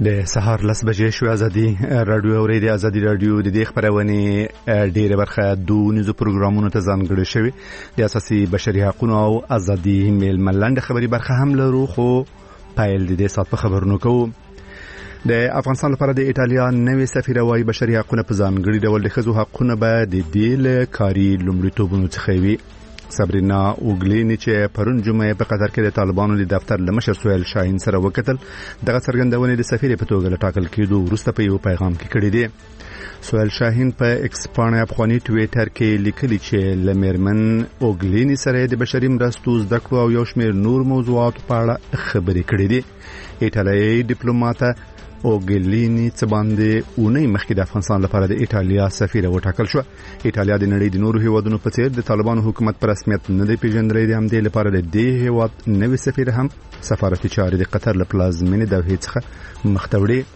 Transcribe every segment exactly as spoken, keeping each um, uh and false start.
د سهار لس بجې شو. ازادي رادیو اورېدي. ازادي رادیو د دې خبرونه ډېره برخه دونیزو پروګرامونو ته ځانګړې شوی د اساسي بشري حقوقو او ازادي میل ملنډ خبري برخه هم لرو، خو پایل د دې سات په خبرونو کوو. د افغانستان لپاره د ایتالیا نوې سفیر وايي بشري حقوقو په ځانګړي ډول د ښځو حقوقونه به د دې له کاري لومړیتوبونو څخه وي. صبرینا اوګلینی چې پرون جمعه په قطر کې د طالبانو د دفتر لمشر سویل شاهین سره وکتل، دغه څرګندونه د سفیر په توګه ټاکل کېدو وروسته په یو پیغام کې کړی دی. سویل شاهین په ایکس باندې افغاني ټویټر کې لیکلي چې لمرمن اوګلینی سره د بشري مرستو زده کړو او یو شمېر نور موضوعات په اړه خبرې کړې دي. ایټالیایي ډیپلوماټ اوګلینی څه باندې اونۍ مخکې د افغانستان لپاره د ایټالیا سفیر وټاکل شو. ایټالیا د نړۍ د نورو هیوادونو په څیر د طالبانو حکومت پر رسمیت نه دی پیژندلی. د همدې لپاره د دې هیواد نوې سفیر هم سفارتي چارې د قطر له پلازمینې دوحې څخه مخ ته وړي.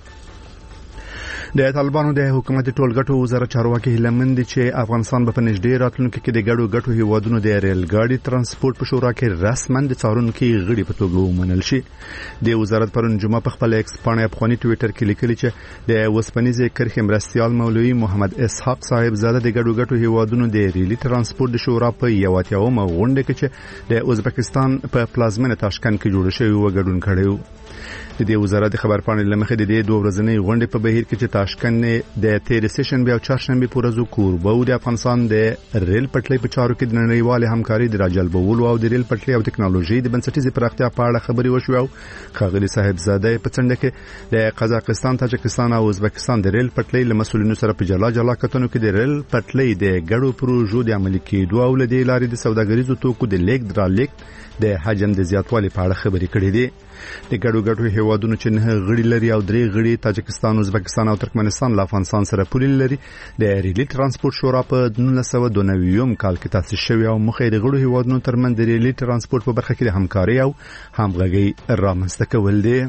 د طالبانو د حکومت ټولګټو وزارت چارواکي هیلمن دي چې افغانستان په نږدې راتلونکي کې د ګډو ګټو هیوادونو د ریل ګاډي ترانسپورت په شورا کې رسماً د څارونکو غړي په توګه ومنل شي. د وزارت پرون جمعه په خپل ایکس باندې افغاني ټویټر کې لیکلي چې د وسپنیزې کرښې مرستيال مولوي محمد اسحاق صاحب زاده د ګډو ګټو هیوادونو د ریلي ترانسپورت د شورا په یو اتیاومه غونډه کې چې د ازبکستان په پلازمینه تاشکند کې جوړ شوی و ګډون کړی. د دې وزارت خبر پاڼې لمخې د دې دوه ورځنۍ غونډې په بهیر کې چې تاشکند د تیر سیشن بیا چهارشنبه پورزو کوربه او د افغانستان د ریل پټلۍ په چارو کې د نړیوال همکاري د راجلبولو او د ریل پټلۍ او ټکنالوژي د بنسټیزې پراختیا په اړه خبرې وشوې او خاغلی صاحب زاده په څنډه کې د قزاقستان، تاجکستان او ازبکستان د ریل پټلۍ له مسولینو سره په جلا جلا کتنو کې د ریل پټلۍ د ګډو پروژو د عملي کېدو او د لارې د سوداګریزو توکو د لیک درالیک د حجم د زیاتوالي په اړه خبرې کړې دي. د ګډو ګډو هیوادونو چې نه غړي لري او درې غړي تاجکستان، ازبکستان او ترکمنستان له افغانستان سره پولې لري. د ریلي ترانسپورت شورا په نولس سوه دوه نوي کال کې تاسیس شوی او مخې د غړو هیوادونو ترمنځ د ریلي ترانسپورت په برخه کې د همکاري او همغږي رامنځته کول دي.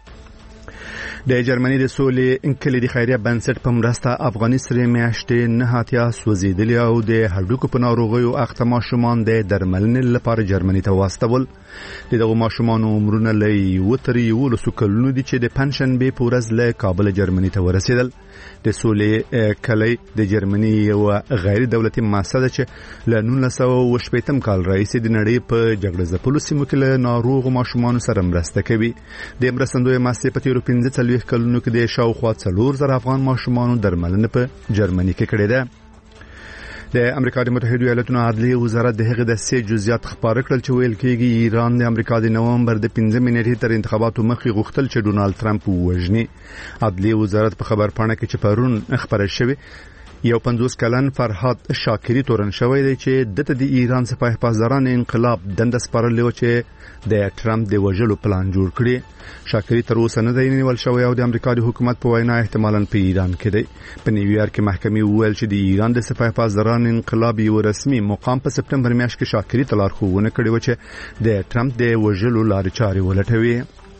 د جرمني د سولې کلی د خیریه بنسټ په مرسته افغاني سره میاشتې نه هاتیا سوځیدلی او د هډوکو په ناروغیو اخته ماشومان د درملنې لپاره جرمني ته واستول. دغه ماشومان عمرونه له یو تر یولسو کلونو دي چې د پنځشنبه په ورځ له کابل جرمني ته ورسېدل. د سولې کلی د جرمني یو غیر دولتي مؤسسه ده چې له نولس سوه اوه شپېتم کال راهیسې د نړۍ په جګړه ځپلو سیمو کې له ناروغو ماشومانو سره مرسته کوي. د مرستندوی مؤسسې په تیرو پنځه څلوېښت کلونو کې د شاوخوا څلور زره افغان ماشومانو درملنه په جرمني کې کړې ده. د امریکا د متحده ایالاتونو عدلیه وزارت د هغې د سه جزئیات خبر کړل چې ویل کېږي ایران د امریکا د نومبر د پنځمې نیټې تر انتخاباتو مخکې غوښتل چې ډونالد ټرمپ ووژني. عدلیه وزارت په خبر پاڼه کې چې پرون خبره شوې یو پنځوس کلن فرهاد شاکری تورن شوی دی چې دته د ایران سپاه پاسداران انقلاب دنده سپارلې و چې د ټرمپ د وژلو پلان جوړ کړي. شاکری تر اوسه نه دی نیول شوی او د امریکا د حکومت په وینا احتمالاً په ایران کې دی. په نیویارک کې محکمې وویل چې د ایران د سپاه پاسداران انقلاب یو رسمي مقام په سپټمبر میاشت کې شاکری ته لارښوونه کړې و چې د ټرمپ د وژلو لارې چارې ولټوي.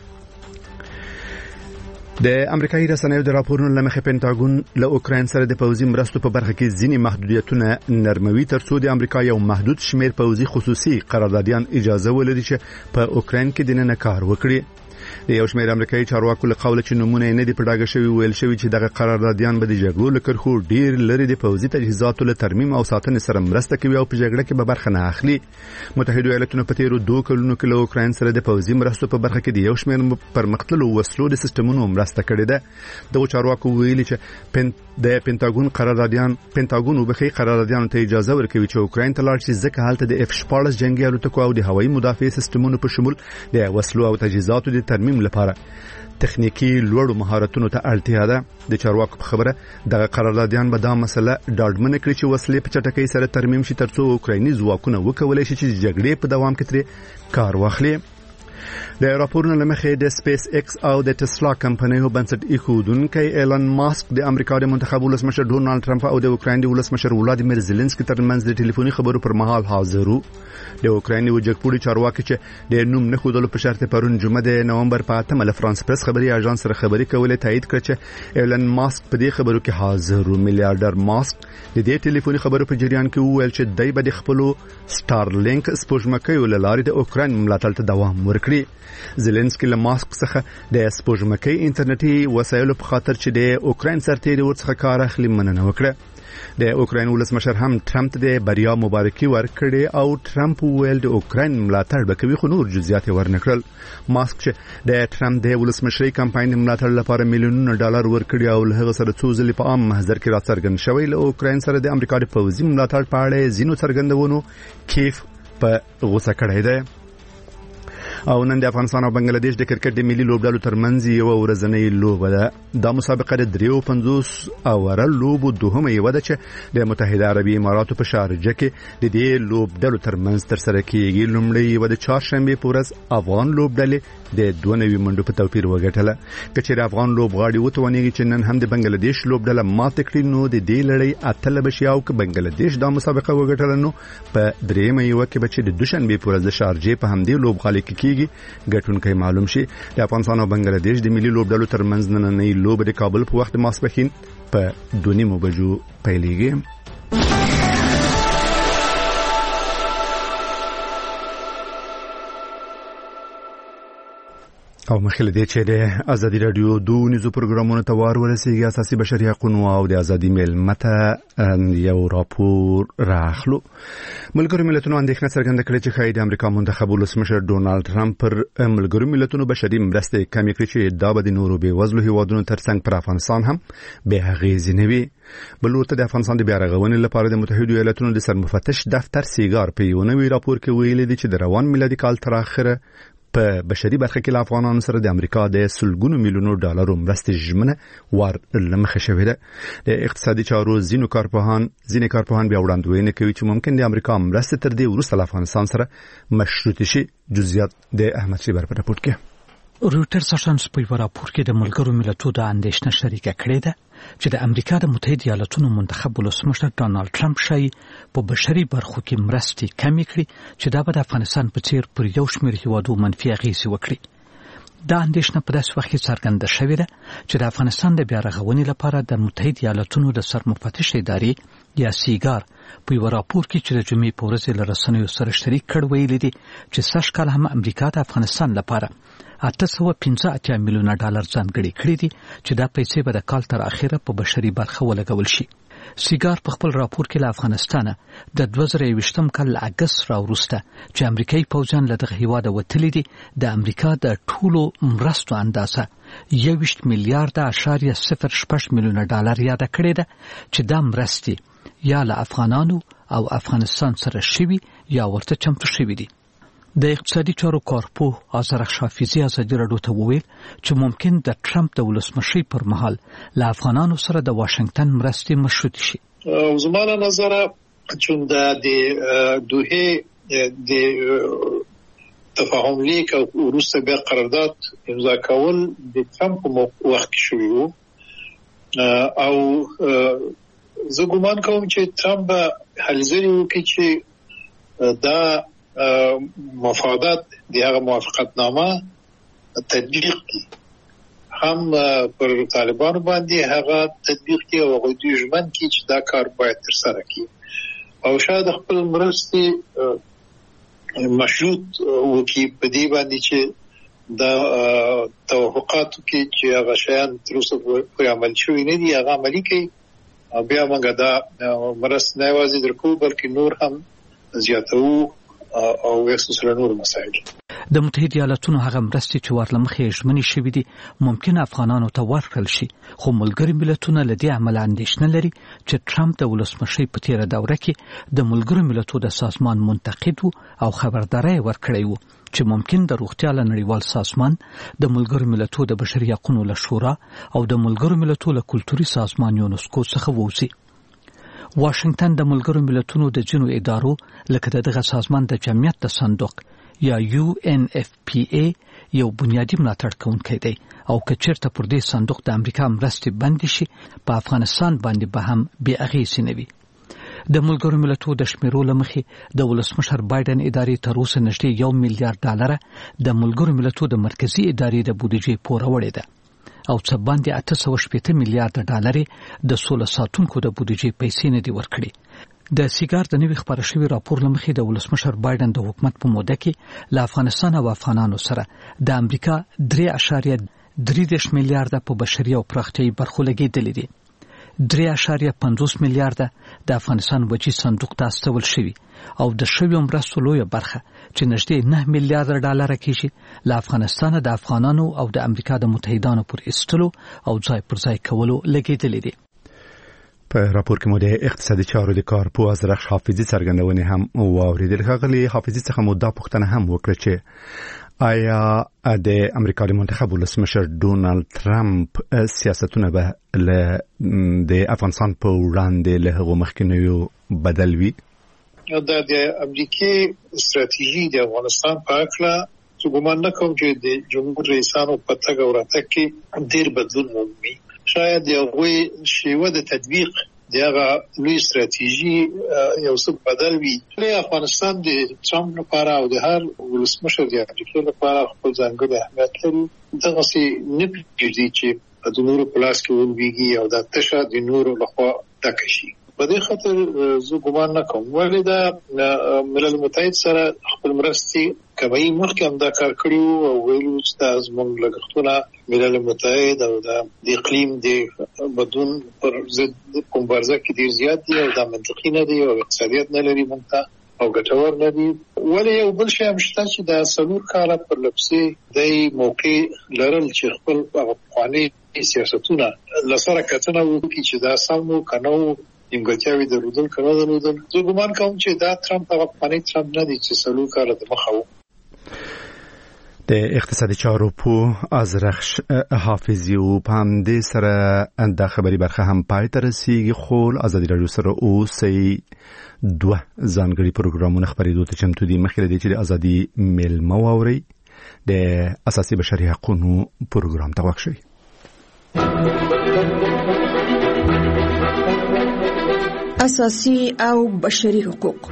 د امریکایي رسنیو د راپورونو لمخې پینټاګون له اوکراین سره د پوځي مرستو په برخه کې ځینې محدودیتونه نرموي ترڅو د امریکا یو محدود شمیر پوځي خصوصي قراردادیان اجازه ولري چې په اوکراین کې دننه کار وکړي. د یو شمېر امریکایي چارواکو له قوله چې نمونه نه دی په ډاګه شوی ویل شوی چې دغه قراردادیان به د جګړو له کرښو ډیر لري د پوځي تجهیزاتو له ترمیم او ساتنې سره مرسته کوي او په جګړه کې به برخه نه اخلي. متحده ایالاتونو په تیرو دوه کلونو کې له اوکراین سره د پوځي مرستو په برخه کې د یو شمېر پرمختللو وسلو د سیستمونو مرسته کړې ده. دغه چارواکو ویلي چې پن د پینټاګون قراردادیان پینټاګون وبخي قراردادیانو ته اجازه ورکوي چې اوکراین ته لاړ شي ځکه هلته د اف شپاړس جنگي الوتکو او د هوایي مدافع سیستمونو په شمول د وسلو او تجهیزاتو د ترمیم لپاره تخنیکی لوړو مهارتونو ته اړتیا ده. د چارواکو په خبره دغه قراردادیان به دا مسله ډاډمنه کړي چې وسلې په چټکۍ سره ترمیم شي ترڅو اوکرایني ځواکونه وکولای شي چې جګړې په دوام کې ترې کار واخلي. د راپورونو لمخې د سپیس ایکس او د ټسلا کمپنیو بنسټ ایښودونکی ایلن ماسک د امریکا د منتخب ولسمشر ډونالد ټرمپ او د اوکراین د ولسمشر ولادیمیر زيلنسکي ترمنځ د ټلیفوني خبرو پر مهال حاضر وو. د اوکراین یو جګپوړي چارواکي چې د نوم نه خودلو په شرط پرون جمعه د نومبر په اتمه له فرانس پریس خبري اژانس سره خبري کولې تایید کړ چې ایلن ماسک په دې خبرو کې حاضر وو. میلیارډر ماسک د دې ټلیفوني خبرو په جریان کې وویل چې دای به د خپل سټارلینک سپوږمکۍ وللاري د اوکراین ملاتړ ته دوام ورکړي. کړی. زيلنسکي له ماسک څخه د سپوږمکۍ انټرنیټي وسایلو په خاطر چې د اوکرين سرتېري ورڅخه کار اخلي مننه وکړه. د اوکرين ولسمشر هم ټرمپ ته د بریا مبارکي ورکړي او ټرمپ ویل د اوکرين ملاتړ وکوي خو نور جزئیات ورنکړل. ماسک چې د ټرمپ د ولسمشري کمپاین ملاتړ لپاره میلیونونه ډالر ورکړي او له هغه سره څو ځلې په عام محضر کې راڅرګند شوی له اوکرين سره د امریکا د پوځي ملاتړ په اړه زینو څرګندونو کیف په غوسه کړی دی. او نن د افغانستان او بنگلاديش د کرکټ د ملي لوبډالو ترمنځ یو ورځنۍ لوبه ده. دا مسابقه د درې پنځوس اوره لوبو دوهمه یو ده چې د متحده عربي اماراتو په شارجه کې د دې لوبډالو ترمنځ تر سره کیږي. لومړی یو د چهارشنبه په ورځ افغان لوبډلې د دوه نوي منډو په توپیر وګټله. کچېر افغان لوبغاړي وتوانیږي چې نن هم د بنگلاديش لوبډله ماته کړي نو د دې لړۍ اتل بشي او ک بنگلاديش دا مسابقه وګټله نو په درېمه یو کې بچي د دوشنبه په ورځ د شارجه په همدې لوبغالي کې کیږي ګټونکي معلوم شي. د افغانستان او بنگلاديش د ملي لوبډلو ترمنځ نننۍ لوبه د کابل په وخت ماسپښین په دوه نیمو بجو پیلېږي. او مخکې دې چې د ازادي رادیو دوه نيزو پروګرامونو ته وار ورسیږي اساسي بشري حقوقو او د ازادي میل مته یو راپور راخلو. ملګرو ملتونو اندېښنه څرګنده کړې چې خایي د امریکا منتخب ولسمشر ډونالد ټرمپ پر ملګرو ملتونو بشري مرستې کمې کړې چې دا به د نورو بیوزلو هیوادونو ترڅنګ پر افغانستان هم به اغیزې نه وي. بل ورته د افغانستان د بیا رغونې لپاره د متحده ایالاتونو د سرمفتش دفتر سیګار په یو نوي راپور کې ویلي دی چې د روان میلادي کال تر اخره په بشري برخه کې له افغانانو سره د امریکا د سلګونو میلیونو ډالرو مرستې ژمنه ور لمخه شوې ده. د اقتصادي چارو زینو کارپوهان ځینې کارپوهان بیا وړاندوینه کوي چې ممکن د امریکا مرستې تر دې وروسته له افغانستان سره مشروط شي. جزئیات د احمد شیبر په راپور کې. رويټرز اژانس په راپور کې د ملګرو ملتونو د اندېښنه شریکه کړې ده چې د امریکا د متحده ایالاتونو منتخب ولسمشر ډونالد ټرمپ شای په بشري برخو کې مرستې کمې کړې چې دا به د افغانستان په څیر پر یو شمېر هیوادو منفي اغېزې وکړي. دا اندېښنه په داسې وخت کې څرګنده شوې ده چې د افغانستان د بیا رغونې لپاره د متحده ایالاتونو د سرمفتش ادارې یا سیګار په یو راپور کې چې د جمعې په ورځ له رسنیو سره شریک کړ ویلي دي چې سږ کال هم امریکا د افغانستان لپاره اته سوه پنځه اتیا میلیونه ډالر ځانګړي کړي دي چې دا پیسې به د کال تر اخره په بشري برخه ولګول شي. سیګار په خپل راپور کې له افغانستانه د دوه زره یوویشتم کال له اګست راوروسته چې امریکایي پوځیان له دغه هیواده وتلي دي د امریکا د ټولو مرستو اندازه یوویشت میلیارډه اشاریه صفر شپږ میلیونه ډالر یاده کړې ده چې دا مرستې یا له افغانانو او افغانستان سره شوي یا ورته چمتو شوي دي. د اقتصادي چارو کارپوه آذر شافیزی ازادي راډیو ته وویل چې ممکن د ټرمپ د ولسمشرۍ پر مهال له افغانانو سره د واشنگټن مرستې مشروط شي. زمانه نظر چون د دوه د تفاهم لیک او وروسته بیا قرارداد امضا کول د ټرمپ په وخت کې شوی وو او زه ګومان کوم چې ټرمپ هلزري وکړي چې دا مفادات د هغه موافقتنامه تطبیق کی هم پر طالبانو باندې هغه تطبیق کی او غوډي ژمن کی چې دا کار باید تر سره کی او شاید خپل مرستې مشروط وکي په دې باندې چې دا توافقاتو کې چې هغه شیان تر اوسه پورې عمل شوی نه دي هغه عملي کوي او بیا موږ دا مرستې نه یوازې درکو بلکې نور هم زیاتو او وسوسه نور مسایل. د متحده ایالاتونو هغه مرستې چې ورلمخې ژمنې شوې دي ممکن افغانانو ته ورکړل شي خو ملګري ملتونه له دې عمل اندېښنه لري چې ټرمپ د ولسمشرۍ په تیره دوره کې د ملګرو ملتونو د سازمان منتقد او خبرداري ورکړی وو چې ممکن د روغتیا له نړیوال سازمان د ملګرو ملتونو د بشري حقوقو له شورا او د ملګرو ملتونو له کلتوري سازمان یونسکو څخه ووځي. واشنگټن د ملګرو ملتونو د جنو ادارو لکه دغه سازمان د جمعیت د صندوق یا یو ان اف پی ای یو بنیادی ملاتړ کوونکی دی او که چیرته پر دې صندوق د امریکا مرستې بند شي په افغانستان باندې به هم بې اغېزې نه وي. د ملګرو ملتونو د شمیرو له مخې د ولسمشر بایدن ادارې تر اوسه نږدې یو میلیارډ ډالر د ملګرو ملتونو د مرکزی ادارې د بودیجې پوره وړې ده او څه باندې اته سوه شپږ میلیارډ ډالر د سوله ساتونکو د بودیجې پیسې نه دي ورکړي. د سیګار د نوي خبره شوی راپور لمخې د ولسمشر بایدن د حکومت په موده کې له افغانستان او افغانانو سره د امریکا درې اعشاریه درې دېرش میلیارډ په بشري او پراختیایي برخو لګېدلې دي. درې اعشاریه پنځوس میلیارډ د افغانستان وچی صندوق ته استول شوی او د شویو مرستو لویه برخه چې نږدې نه میلیارډ ډالر کېږي له افغانستان د افغانانو او د امریکا د متحدانو پر ایستلو او ځای پر ځای کولو لګېدلې دي. په راپور کې مو د اقتصادي چارو د کارپوه ازرخ حافظي څرګندونې هم واوریدل. ښاغلي حافظي څخه مو دا پوښتنه هم وکړه چې آیا د امریکا د منتخب ولسمشر ډونالد ترامپ سیاستونه به له د افغانستان په وړاندې له هغو مخکینیو بدل وي؟ دا د امریکای ستراتیژي د افغانستان په اړه چې ګومان نه کوم چې د جمهور رئیسانو په تګ او راتګ کې ډېر بدلون مومي. شاید یوه شیوه د تطبیق دغه لوی ستراتیژي یو څه بدل وي. له افغانستان د ټرمپ لپاره او د هر ولسمشر د امریکا لپاره خپل ځانګړی اهمیت لري. دغه سي نه پیږي چې د نورو پلاس کې ولويږي او د تشه د نورو لخوا ډک شي. په دې خاطر زه ګومان نه کوم ولې دا ملل متحد سره خپل مرستې کوي. مخکې هم دا کار کړی او ویلو چې دا زموږ لګښتونه ملل متحد او د اقلیم د بدلون پر ضد مبارزه کې ډیر زیات دي او دا منطقي نه دي او اقتصادیت نه لري مونږ ته او ګټور نه دي. ولې یو بل شی هم شته چې دا څلور کاله پر لپسې د موقع لرل چې خپل افغاني سیاستونه لسره کتنه وکړي چې دا سمو کنو نیمګړتیاوې درلودل کنه درلودل. زه ګومان کوم چې دا ټرمپ هغه افغاني ټرمپ نه دی چې څلور کاله د مخه و. د اقتصادي چارو په ازرخ حافظي او په همدې سره د خبري برخه هم پای ته رسیږي. خو ازادي رادیو سره اوسئ دوه ځانګړي پروګرامونه خبرېدو ته چمتو دي. مخکې د دې چې د ازادي میلمه واوري د اساسي بشري حقوقو پروګرام ته وښیي. اساسي او بشري حقوق.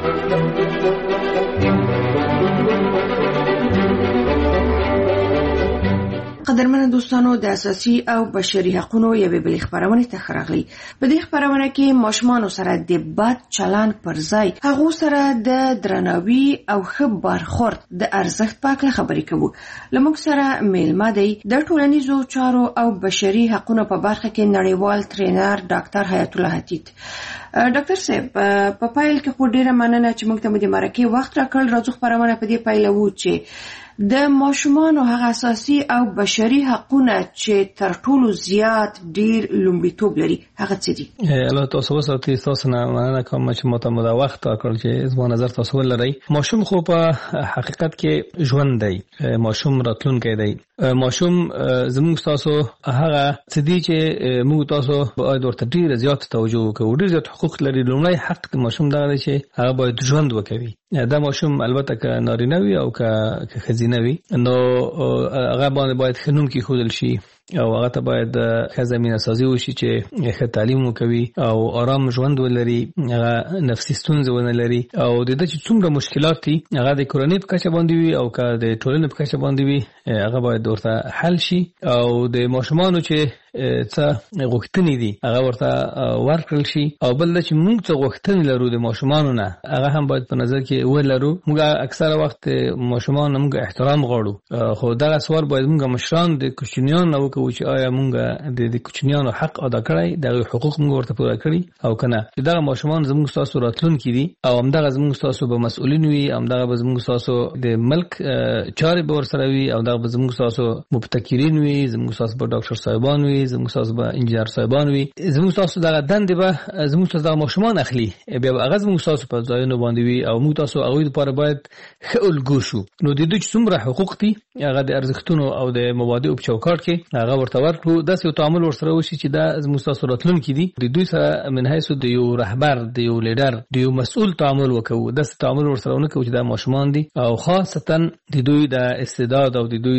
قدرمن دوستانو، د اساسي او بشري حقوقو یوې بلې خبرونه ته خراغلي. په دې خبرونه کې ماشومان سره د بد چلند پر ځای هغه سره د درناوي او ښه برخورد د ارزښت په اړه خبرې کوو. لمونږ سره میلمه دی د ټولنیزو چارو او بشري حقوقو په برخه کې نړیوال ټرینر ډاکټر حیات الله حتیت. ډاکټر صاحب، په پایل کې خو ډیره مننه چې موږ ته د مرکه وخت راکړل. راځو خبرونه په دې پایله وو چې د ماشومان هغه اساسي او بشري حقوقونه چې تر ټولو زیات ډیر لومړیتوب لري هغه څه دي؟ الله تاسو وساتي. تاسو نه مننه کوم چې متمدا وخت راکړل چې زما نظر تاسو ولرئ. ماشوم خو په حقیقت کې ژوند دی، ماشوم راتلونکی دی. ماشوم زموږ تاسو هغه څه دي چې موږ تاسو باید ورته ډیر زیات توجه وکړو. ډیر زیات حقوق لري. لومړی حق د ماشوم دا دی چې هغه باید ژوند وکړي. دا ماشوم البته که نارینه وي او که ښځینه وي نو هغه باندې باید ښه نوم کېښودل شي او هغه ته باید ښه زمینه سازي وشي چې ښه تعلیم وکوي او آرام ژوند ولري، هغه نفسي ستونزې ونه لري او د دې چې څومره مشکلات دي هغه د کورنۍ په کچه باندې وي او که د ټولنې په کچه باندې وي هغه باید ورته حل شي او د ماشومانو چې څه غوښتنې دي هغه ورته ورکړل شي. او بل چې موږ څه غوښتنې لرو د ماشومانو نه هغه هم باید په نظر کې ولرو. موږ اکثره وخت ماشومان موږ احترام غواړو، خو دا سوال باید موږ مشران د کوچنیانو نه وکړو چې آیا موږ د د کوچنیانو حق ادا کړی، دغه حقوق موږ ورته پوره کړی او کنه. چې دا ماشومان زموږ تاسو راتلونکي دي او همدغه زموږ تاسو به مسؤلین وي، همدغه به زموږ تاسو د ملک چارې به ورسره وي او دغه به زموږ تاسو مبتکرین وي، زموږ تاسو به ډاکټر صاحبان وي، زموږ تاسو به انجنیر صاحبان وي، زموږ تاسو دغه دندې به زموږ تاسو د ماشومان اخلي، بیا هغه زموږ تاسو په ځایونو باندې وي او موږ تاسو هغه لپاره باید ښه الګو شو. نو د دوی څومره حقوق دي هغه د ارزښتونو او د مبادئ په چوکاټ کې هغه ورته ورکړو. داسې یو تعامل ورسره وشي چې دا زموږ تاسو راتلونکي دي. د دوی سره من حیث د یو رهبر، د یو لیډر، د یو مسؤل تعامل وکړو. داسې تعامل ورسره ونه کوو چې دا ماشومان دي او خاصتا د دوی د استعداد او د دوی د کوم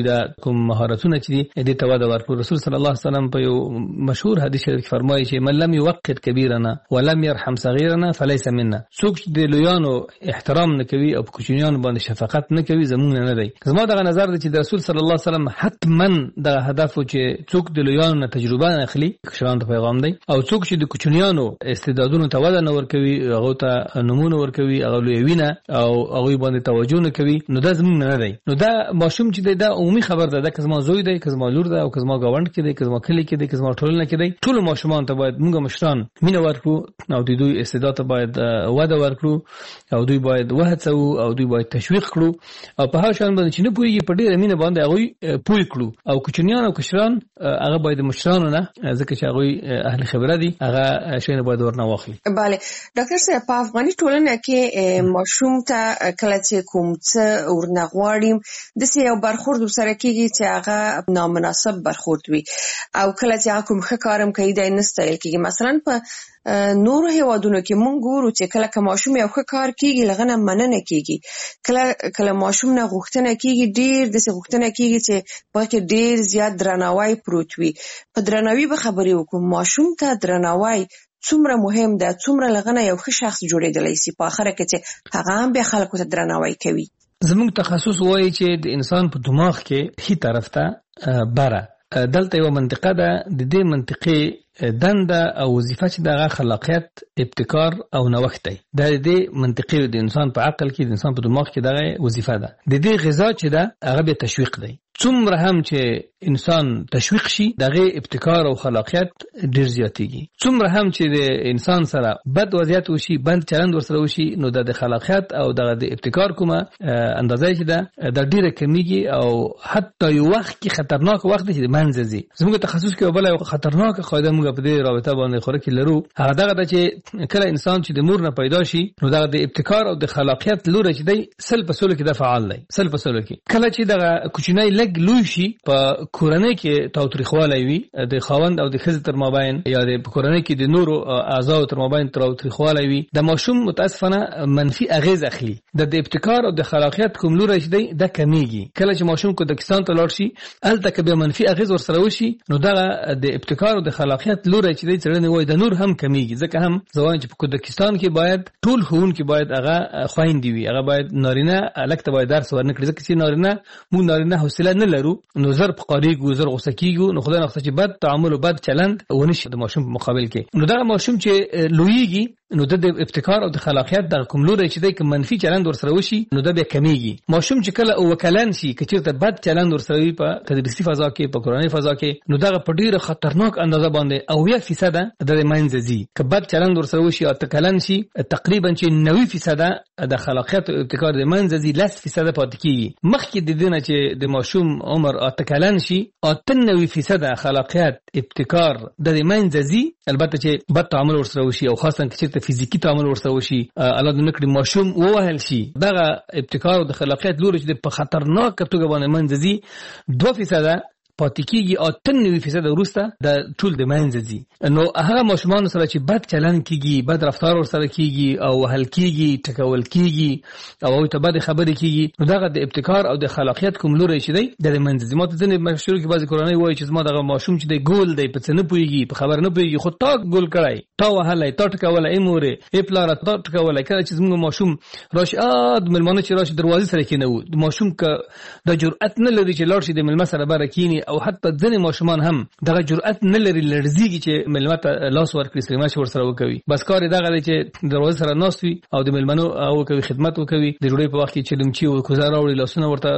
کوم مهارتونه چې دي دې ته وده ورکړو. رسول صلی الله علیه وسلم په یو مشهور حدیث شریف فرمایي چې من لم يوقر کبیرنا ولم يرحم صغیرنا فليس منا. څوک چې د لویانو احترام نه کوي او په کوچنیانو باندې شفقت نه کوي زمونږ نه دی. زما دغه نظر دی چې د رسول صلی الله علیه وسلم حتما د هدف چې څوک د لویانو نه تجربه نه اخلي کشرانو ته پیغام دی، او څوک چې د کوچنیانو استعدادونو ته وده نه ورکوي، هغه ته نمونه ورکوي، هغه لویوینه او هغه باندې توجه نه کوي، نو دا زمونږ نه دی. نو دا ماشوم چې دا عمومي خبر ده، دا که زما زوی دی، که زما لور ده، او که زما گاوند کې دی، که زما کلی کې دی، که زما ټولنه کې دی، ټول ماشومان ته باید موږ مشران مینه ورکړو او د دوی استعداد ته باید وده ورکړو او دوی باید وهڅو او دوی باید تشویق کړو او په هغه شان باندې چې نه پوهیږي په ډېره مینه باندې هغه پوه کړو. او کوچنیان او کشران هغه باید مشرانو نه، ځکه چې هغه اهل خبره دي، هغه شی نه باید ورنه واخلي. bale ډاکټر صاحب، په افغاني ټولنه کې ماشوم ته کله چې کوم څه ورنغواړي د سې یو برخورد سره کېږي چې هغه نامناسب برخورد وي، او کله چې هغه کوم ښه کارم کوي دا نه ستایل کېږي. مثلا په نورو هیوادونو کې مونږ ګورو چې کله که ماشوم یو ښه کار کېږي لغه نه مننه کېږي، کله کله ماشوم نه غوښتنه کېږي، ډېر داسې غوښتنه کېږي چې په کې ډېر زیات درناوی پروت وي. په درناوي به خبرې وکړو، ماشوم ته درناوی څومره مهم ده، څومره لغه نه یو ښه شخص جوړېدلی سي په آخره کې چې هغه هم بیا خلکو ته درناوی کوي. زموږ تخصص وایي چې د انسان په دماغ کې هی طرف ته بره دلته یو منطقه ده، د دې منطقې دنده او وظیفه چې دغه خلاقیت، ابتکار او نوښت دی. دا د دې منطقې د انسان په عقل کې، د انسان په دماغ کې دغه وظیفه ده. د دې غذا چې ده هغه به تشویق دی. څومره هم چې انسان تشویق شي دغه ابتکار او خلاقیت ډیر زیاتېږي. څومره هم چې د انسان سره بد وضعیت وشي، بد چلند ورسره وشي، نو د خلاقیت او د ابتکار کومه اندازه چې ده د ډیره کمیږي او حتی یو وخت کې خطرناک وخت چې منځ ځي. زموږ تخصص کې بل یو خطرناک قاعده موږ په دې رابطه باندې خوري کې لرو، هغه دغه ده چې کله انسان چې د مور نه پیدا شي نو دغه د ابتکار او د خلاقیت لور چې دی سل په سلو کې د فعال دی. سل په سلو کې کله چې دغه کوچنی لګ لوی شي په کورنۍ کې تاوتریخوالی وي د خاوند او د ښځې تر مابین، یا د کورنۍ کې د نورو اعضاو تر مابین تاوتریخوالی وي، د ماشوم متاسفانه منفي اغیز اخلي. د ابتکار او د خلاقیت کوم لور چې دی د کمیږي. کله چې ماشوم کوردستان ته لاړ شي الته کې به منفي اغیز ورسره وشي نو دغه د ابتکار او د خلاقیت لور چې دی څرنګه وای د نور هم کمیږي. ځکه هم ځوان چې په کوردستان کې باید ټول ښوونکي باید هغه خویندې وي، هغه باید نارینه الک ته باید درس ورنکړي، ځکه چې نارینه مو نارینه حوصله نه لرو نو زر په قاریږو، زر غوسه کیږو، نو خدای نخسته چې بد تعامل او بد چلند ونشي د ماشوم په مقابل کې. نو دا ماشوم چې لویږي نو د ابتکار او د خلاقیت د کوم لوري چې د منفي چلند ورسره وشي نو د به کمیږي. ماشوم چې کله او وکلان شي چې چیرته بد چلند ورسره وي په تدریسي فضا کې، په کورنۍ فضا کې، نو دا په ډیره خطرناک اندازه باندې او یا فیصد د منځزي که بد چلند ورسره وشي او تکلن شي تقریبا چې نوي فیصد د خلاقیت او ابتکار د منځزي لس فیصد پاتې کیږي. مخکې د دې نه چې د ماشوم عمر اتکلن شي اته نوي فیصد خلاقیت ابتکار د منځزي، البته چې بد تعامل ورسره وشي او خاصه چې فزیکی تعامل ورسره وشي، الله دې نکړي ماشوم ووهل شي، دغه ابتکار او د خلاقیت لور چې په خطرناک توګه باندې منځي دوه فیصد پاتې کیږي او اته نوي فیصد وروسته د ټول د منځي. نو هغه ماشومان سره چې بد چلند کیږي، بد رفتار ورسره کیږي او وهل کیږي، ټکول کیږي او ته بد خبرې کیږي، نو دغه د ابتکار او د خلاقیت کوم لوري شي دی د منځي. ماته ځنې مشهور کې بعضی کورنۍ وایي چې زما دغه ماشوم چې دی ګول دی په څه نه پوهیږي، په خبر نه پوهیږي، خو تا ګول کړای، تا وهلای، تا ټکولای، ایموره ای پلار تا ټکولای. کله چې زموږ ماشوم راشي اد ملمانه چې راشي دروازې سره کېنو، د ماشوم ک د جرأت نه لري چې لاړ شي د ملما سره بره کینی، او حتی ځنې ماشومان هم دغه جرأت نه لري لړزيږي چې ملما ته لاس ورکړي، سلامش ورسره وکوي. بس کار دغه دی چې دروازې سره ناست وي او د ملمنو او کوي خدمت وکوي، د ډوډۍ په وخت کې چې لمچي او کوزار راوړي لاسونه ورته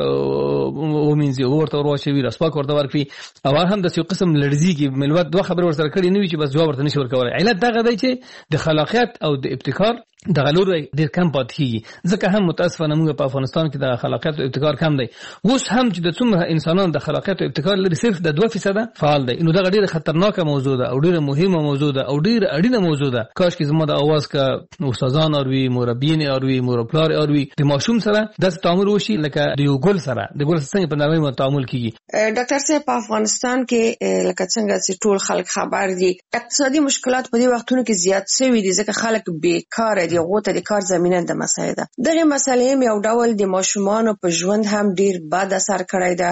ومنځي او ورته ورواچوي، راسپاک ورته ورکړي، او هم د یو قسم لړزيږي ملما دوه خبر ورسره کړي نه وي چې بس جواب ورته نشي ورکولای. علت دغه دی چې د خلاقیت او د ابتکار دغه لور ډېر کم پاتې کیږي. ځکه هم متاسفانه موږ په افغانستان کې د خلاقیت او ابتکار کم دی. اوس هم چې د څومره انسانان د خلاقیت او ابتکار لري صرف د دوه فیصد فعال دی. نو دغه ډېره خطرناکه موضوع ده او ډېره مهمه موضوع ده او ډېره اړینه موضوع ده. کاش کې زموږ د اواز کا استادان اوروي، مربیین اوروي، مورپلار اوروي، د ماشوم سره د تعامل وشي لکه د یو ګل سره، د ګل څنګه په نرمۍ باندې تعامل کیږي. ډاکټر صاحب، په افغانستان کې لکه څنګه چې ټول خلک خبر دي، اقتصادي مشکلات په دې وختونو کې زیات شوي دي، ځکه خلک بیکاره دي، غوته د کار زمینه د مسایده. دغه مسلې یو ډول د ماشومانو په ژوند هم ډیر بد اثر کړی ده.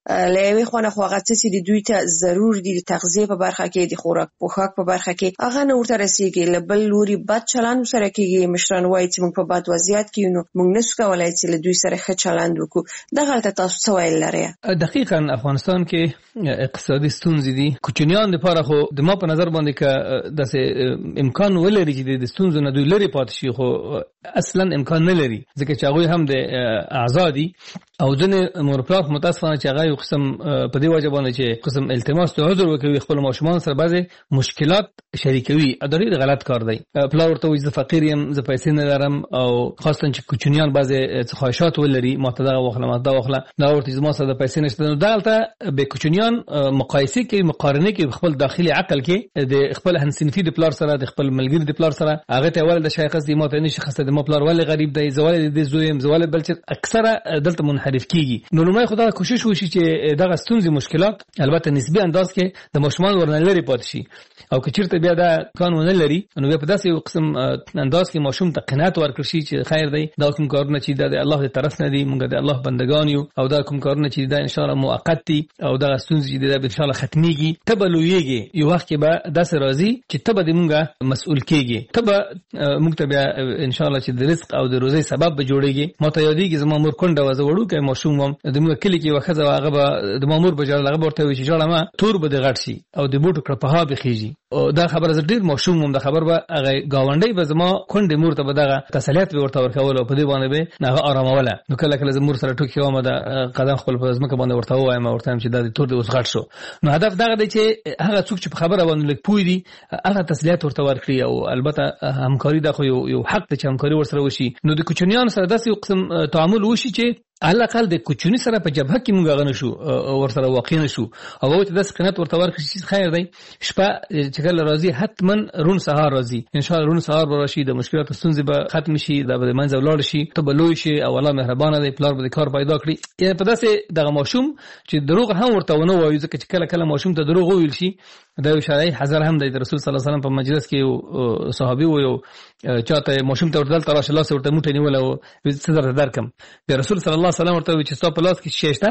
لوي خونه خو هغه څه چې دوی ته ضرور دي د تغذیه په برخه کې د خوراک پوښاک په برخه کې هغه نه ورته رسیږي. لبل لوري بد چلند سره کېږي. مشران وایي چې موږ په بد وضعیت کې نو موږ نشو کولای چې له دوی سره ښه چلند وکړو. دغه ته تاسو څه ویل لرئ؟ دقیقاً افغانستان کې اقتصادي ستونزې دي. کوچنیان لپاره خو د ما په نظر باندې که داسې امکان ولري چې د ستونزو نه دوی لري پاتې شي خو اصلا امکان نه لري ځکه چې هغوی هم د اعضادي او ځینې مورپلار متاسفانه چې هغه یو قسم په دې وجه باندې چې قسم التماس ته عذر وکوي خپل ماشومان سره بعضې مشکلات شریکوي. دا ډېر غلط کار دی. پلار ورته وایي زه فقیر یم زه پیسې نه لرم او خاصتا چې کوچنیان بعضې خواهشات ولري ما ته دغه واخله ما ته دا واخله دا ورته زما سره د پیسې نشته. نو دلته به کوچنیان مقایسې کوي مقارنې کوي خپل داخلي عقل کې د خپل همصنفي د پلار سره د خپل ملګري د پلار سره هغه ته ولې د شایخ دی ما ته نشي خسته د ما پلار ولې غریب دی زه ولې د زویم زه ولې بل چې اکثره دلته منحرف کیږي. نو لومړی خو دا کوشش وشي چې دغه ستونزې مشکلات البته نسبي انداز کې د ماشومان ورنه لري پاتې شي او که چیرته بیا دا قانون نه لري نو بیا په داسې یو قسم انداز کې ماشوم ته قناعت ورکړي شي چې خیر دی دا کوم کارونه چې د الله د طرف نه دي موږ د الله بندگان یو او دا کوم کارونه چې دا ان شاء الله موقت دي او دا ستونزې چې دا ان شاء الله ختميږي ته به لویږي یو وخت کې به داسې راځي چې ته به د موږ مسؤل کېږي ته به موږ ته بیا ان شاء الله چې د رزق او د روزي سبب به جوړيږي. ما ته یادېږي زما مور کونډه وځه وړو کې ماشوم وم د موږ کلی کې وخزه هغه به د مامور بجاړه هغه ورته وي چې جوړه ما تور به د غټ شي او د بوټو کړه په ها به خيږي. دا خبره زه ډیر ماشوم وم. دا خبر به هغه گاونډي به زما کونډه مور ته به دغه تسلیت به ورته ورکول او په دې باندې به هغه آراموله. نو کله کله زمور سره ټوکی ومه دا قدم خپل په ځمکه باندې ورته وایم ورته چې دا د تور د اوس غټ شو. نو هدف دغه دی چې هغه څوک چې په خبره باندې لږ پوي دي هغه تسلیت ورته ورکړي او البته همکاري د خو یو حق ته چې همکاري ورسره وشي. نو د کوچنیانو سره داسې یو قسم تعامل وشي چې علاقه د کوچنی سره په جبهه کې موږ غنښ شو ورسره واقع نشو او ته د سکنت ورته ورکړي چې خیر دی شپه چې کله راځي حتما رون سهار راځي ان شاء الله رون سهار به راشي د مشکلات ستونزې به ختم شي دا به منځ ولاړ شي ته به لوی شي او الله مهربانه دی پلار به کار پیدا کړي. یعنی په داسې دغه ماشوم چې دروغ هم ورته ونه وایي ځکه چې کله کله ماشوم ته دروغ ویل شي دا یو شرعي حذر هم دی. رسول صلی الله علیه وسلم په مجلس کې یو صحابي و یو چاته ماشوم ته ورتل تراشه لاس ورته موټه نیول او صدر درکم به رسول صلی الله علیه وسلم ورته چې ستا په لاس کې شیشته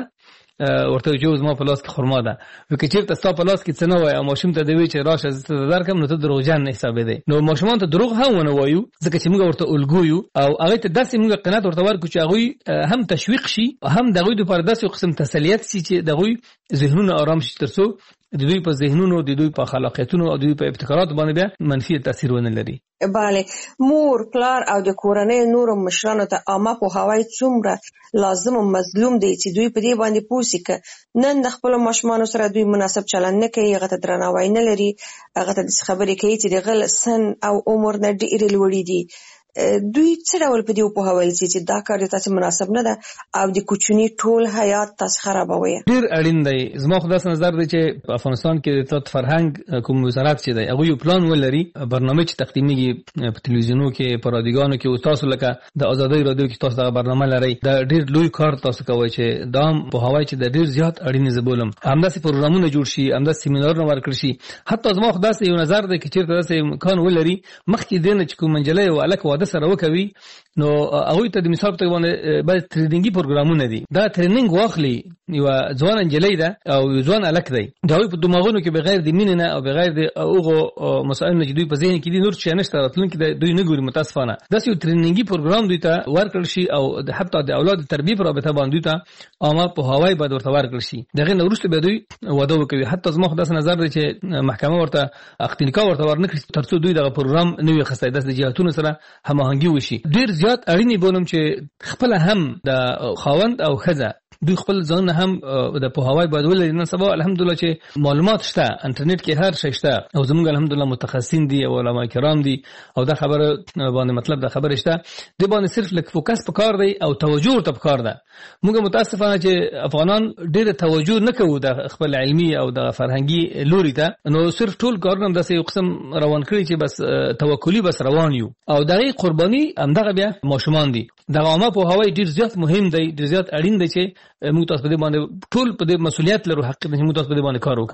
ورته جوز ما په لاس کې خرما ده وکړي چې ستا په لاس کې څه نه وای او ماشوم ته دوی چې راشه زه درکم نو ته دروغجن نه حساب دی. نو ماشومان ته دروغ هم ونه وایو ځکه چې موږ ورته الګویو او هغه ته داسې موږ قناعت ورته ورکو چې هغه هم تشویق شي هم دغه د پر داسې قسم تسلیت شي چې دغه ذهنونه آرام شي ترڅو د دوی په ذهنونو د دوی په خلاقیتونو او د دوی په ابتکارات باندې بیا منفي تاثیر ونه لري. بله مور پلار او د کورنۍ نورو مشرانو ته عامه پوهاوی څومره لازم او مظلوم دی چې دوی په دې باندې پوه شي که نن د خپل ماشومانو سره دوی مناسب چلند نه کوي هغه ته درناوی نه لري هغه ته خبرې کوي چې د غل سن او عمر نه ډېر لوړ دي دوی څه ډول په دې پوهاوی چې دا کار تاسو مناسب نه ده او د کوچنی ټول حیات تاسو خرابوي. ډیر اړین دی. زما خو داس نظر دی چې په افغانستان کې د تط فرهنګ کوم وزارت چې دی هغه یو پلان ولري برنامه چې تقدیمیږي په تلویزیونو کې په رادیوګانو کې او تاسو لکه د آزادۍ رادیو کې تاسو دا برنامه لري دا ډیر لوی کار تاسو کوي چې دا پوهاوی چې د ډیر زیات اړین زبولم همداسې پروګرامونه جوړ شي همداسې سیمینارونه ورکړي شي. حتی زما خو داس یو نظر دی چې چیرته داسې امکان ولري مخکې دینه چې کوم منجلې او الک د سره وکوي نو هغه ته د مثال په باندې بعض ټریننګي پروګرامونه دي دا ټریننګ واخلي یو ځوان انجلۍ ده او ځوان الک دی دا په دماغونو کې بغیر د مینې نه او بغیر د هغه مسائل چې دوی په ذهن کې دي نور څه نشته راتلونکي دوی نه ګوري متاسفانه دا یو ټریننګي پروګرام دوی ته ورکړل شي او حتی د اولاد تربیه پر رابطه باندې ته عامه په هوای باندې ورته ورکړل شي دغه نو وروسته به دوی واده وکوي. حتی زما خو داس نظر دی چې محکمه ورته اختنیکا ورته ورنکړي ترڅو دوی دغه پروګرام نوې خسته د جهاتونو سره هماهنګي وشي. ډیر زیات اړینی بولم چې خپل هم د خاوند او خزه دوی خپل ځان هم د پوهاوی بدول نن سبا الحمدلله چې معلومات شته انټرنیټ کې هر شی شته او زموږ الحمدلله متخصصین دي او علما کرام دي او دا خبره باندې مطلب دا خبره شته د باندې صرف لک فوکس پکار دی او توجه ته پکار ده. موږ متاسفانه چې افغانان ډېر توجه نه کوو د خپل علمي او د فرهنګي لوري ته نو صرف ټول کارونه د یو قسم روان کړی چې بس توکلی بس روان یو او دغه قرباني همدغه بیا ماشومان دي. دا عامه پوهاوی ډېر زیات مهم دی ډېر زیات اړین دی چې موږ تاسو په دې باندې ټول په دې مسؤلیت لرو حق دې موږ تاسو په دې باندې کار وکړو.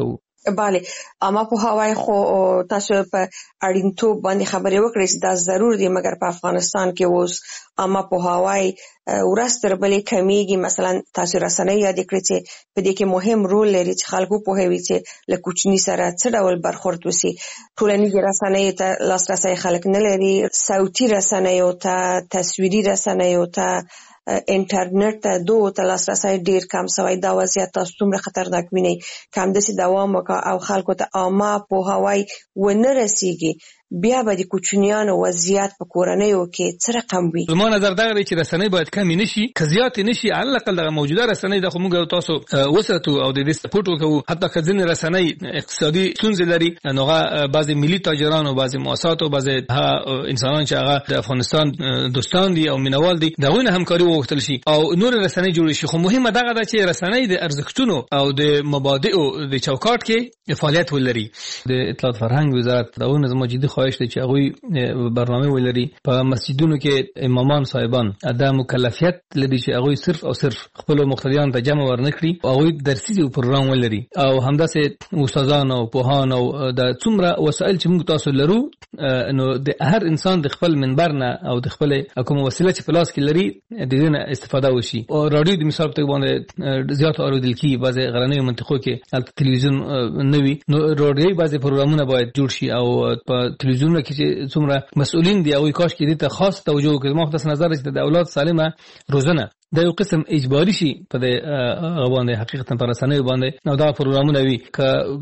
bale اما په هواي خو تاسو په اړینتوب باندې خبرې وکړې چې دا ضرور دي مګر په افغانستان کې اوس اما په هواي ورستر بلې کمیږي. مثلا تاسو رسنۍ یاد کړئ چې په دې کې مهم رول لري چې خلکو په هوي چې له کوچني سره څه ډول برخورد وسی. ټولنیز رسنۍ ته لاسرسي خلک نه لري، صوتي رسنۍ او ته تصویري رسنۍ او ته انټرنیټ ته دوه ته لاسرسي ډیر کم شوی. دا وضعیت تاسو څومره خطرناک وینئ؟ کم دسي دوام وکړي او خلکو ته عامه په هواي ونه رسیږي، بیا به د کوچنیانو وضعیت په کورنیو کې څه رقم وي؟ زما نظر دا دی چې رسنۍ باید کم نشي، کزيات نشي، علل اقل د موجوده رسنۍ د موږ تاسو وساتو او د دې سپورټ وکړو. حتی کله رسنۍ اقتصادي ستونزې لري، نوغه بعضي ملي تاجران او بعضي مؤسسات او بعضي انسانان چې هغه د افغانستان دوستان دي او مینوال دي دغه نه همکاري وغوښتل شي او نور رسنۍ جوړ شي. خو مهمه دا ده چې رسنۍ د ارزښتونو او د مبادئو د چوکاټ کې فعالیت ولري. د اطلاعات فرهنګ وزارت دغه نظام جدي خواهش دی چې هغه برنامه ولري. په مسجدونو کې امامان صاحبان د مکلفیت لري چې هغه صرف او صرف خپل مقتدیان ته جمع ورنکړي او هغه درسي پروګرام ولري او همداسې استادان او پوهان او د څومره وسایل چې موږ تاسو لرو نو د هر انسان د خپل منبر نه او د خپل کوم وسیله چې پلاس کې لري د دې نه استفاده وشي. او رادیو د مثال په باندې زیات اوریدل کی بعضی غرنۍ منطقو کې تلویزیون نوي نو رادیوي بعضی پروګرامونه باید جوړ شي او په تلویزیون کې چې څومره مسؤلین دي او کاش کې دې ته خاص توجه وکړي. ما په نظر چې د اولاد سالمه روزنه دا یو قسم اجباري شي په دې باندې حقیقتا پر رسنۍ باندې نو دا پروګرامونه وي ک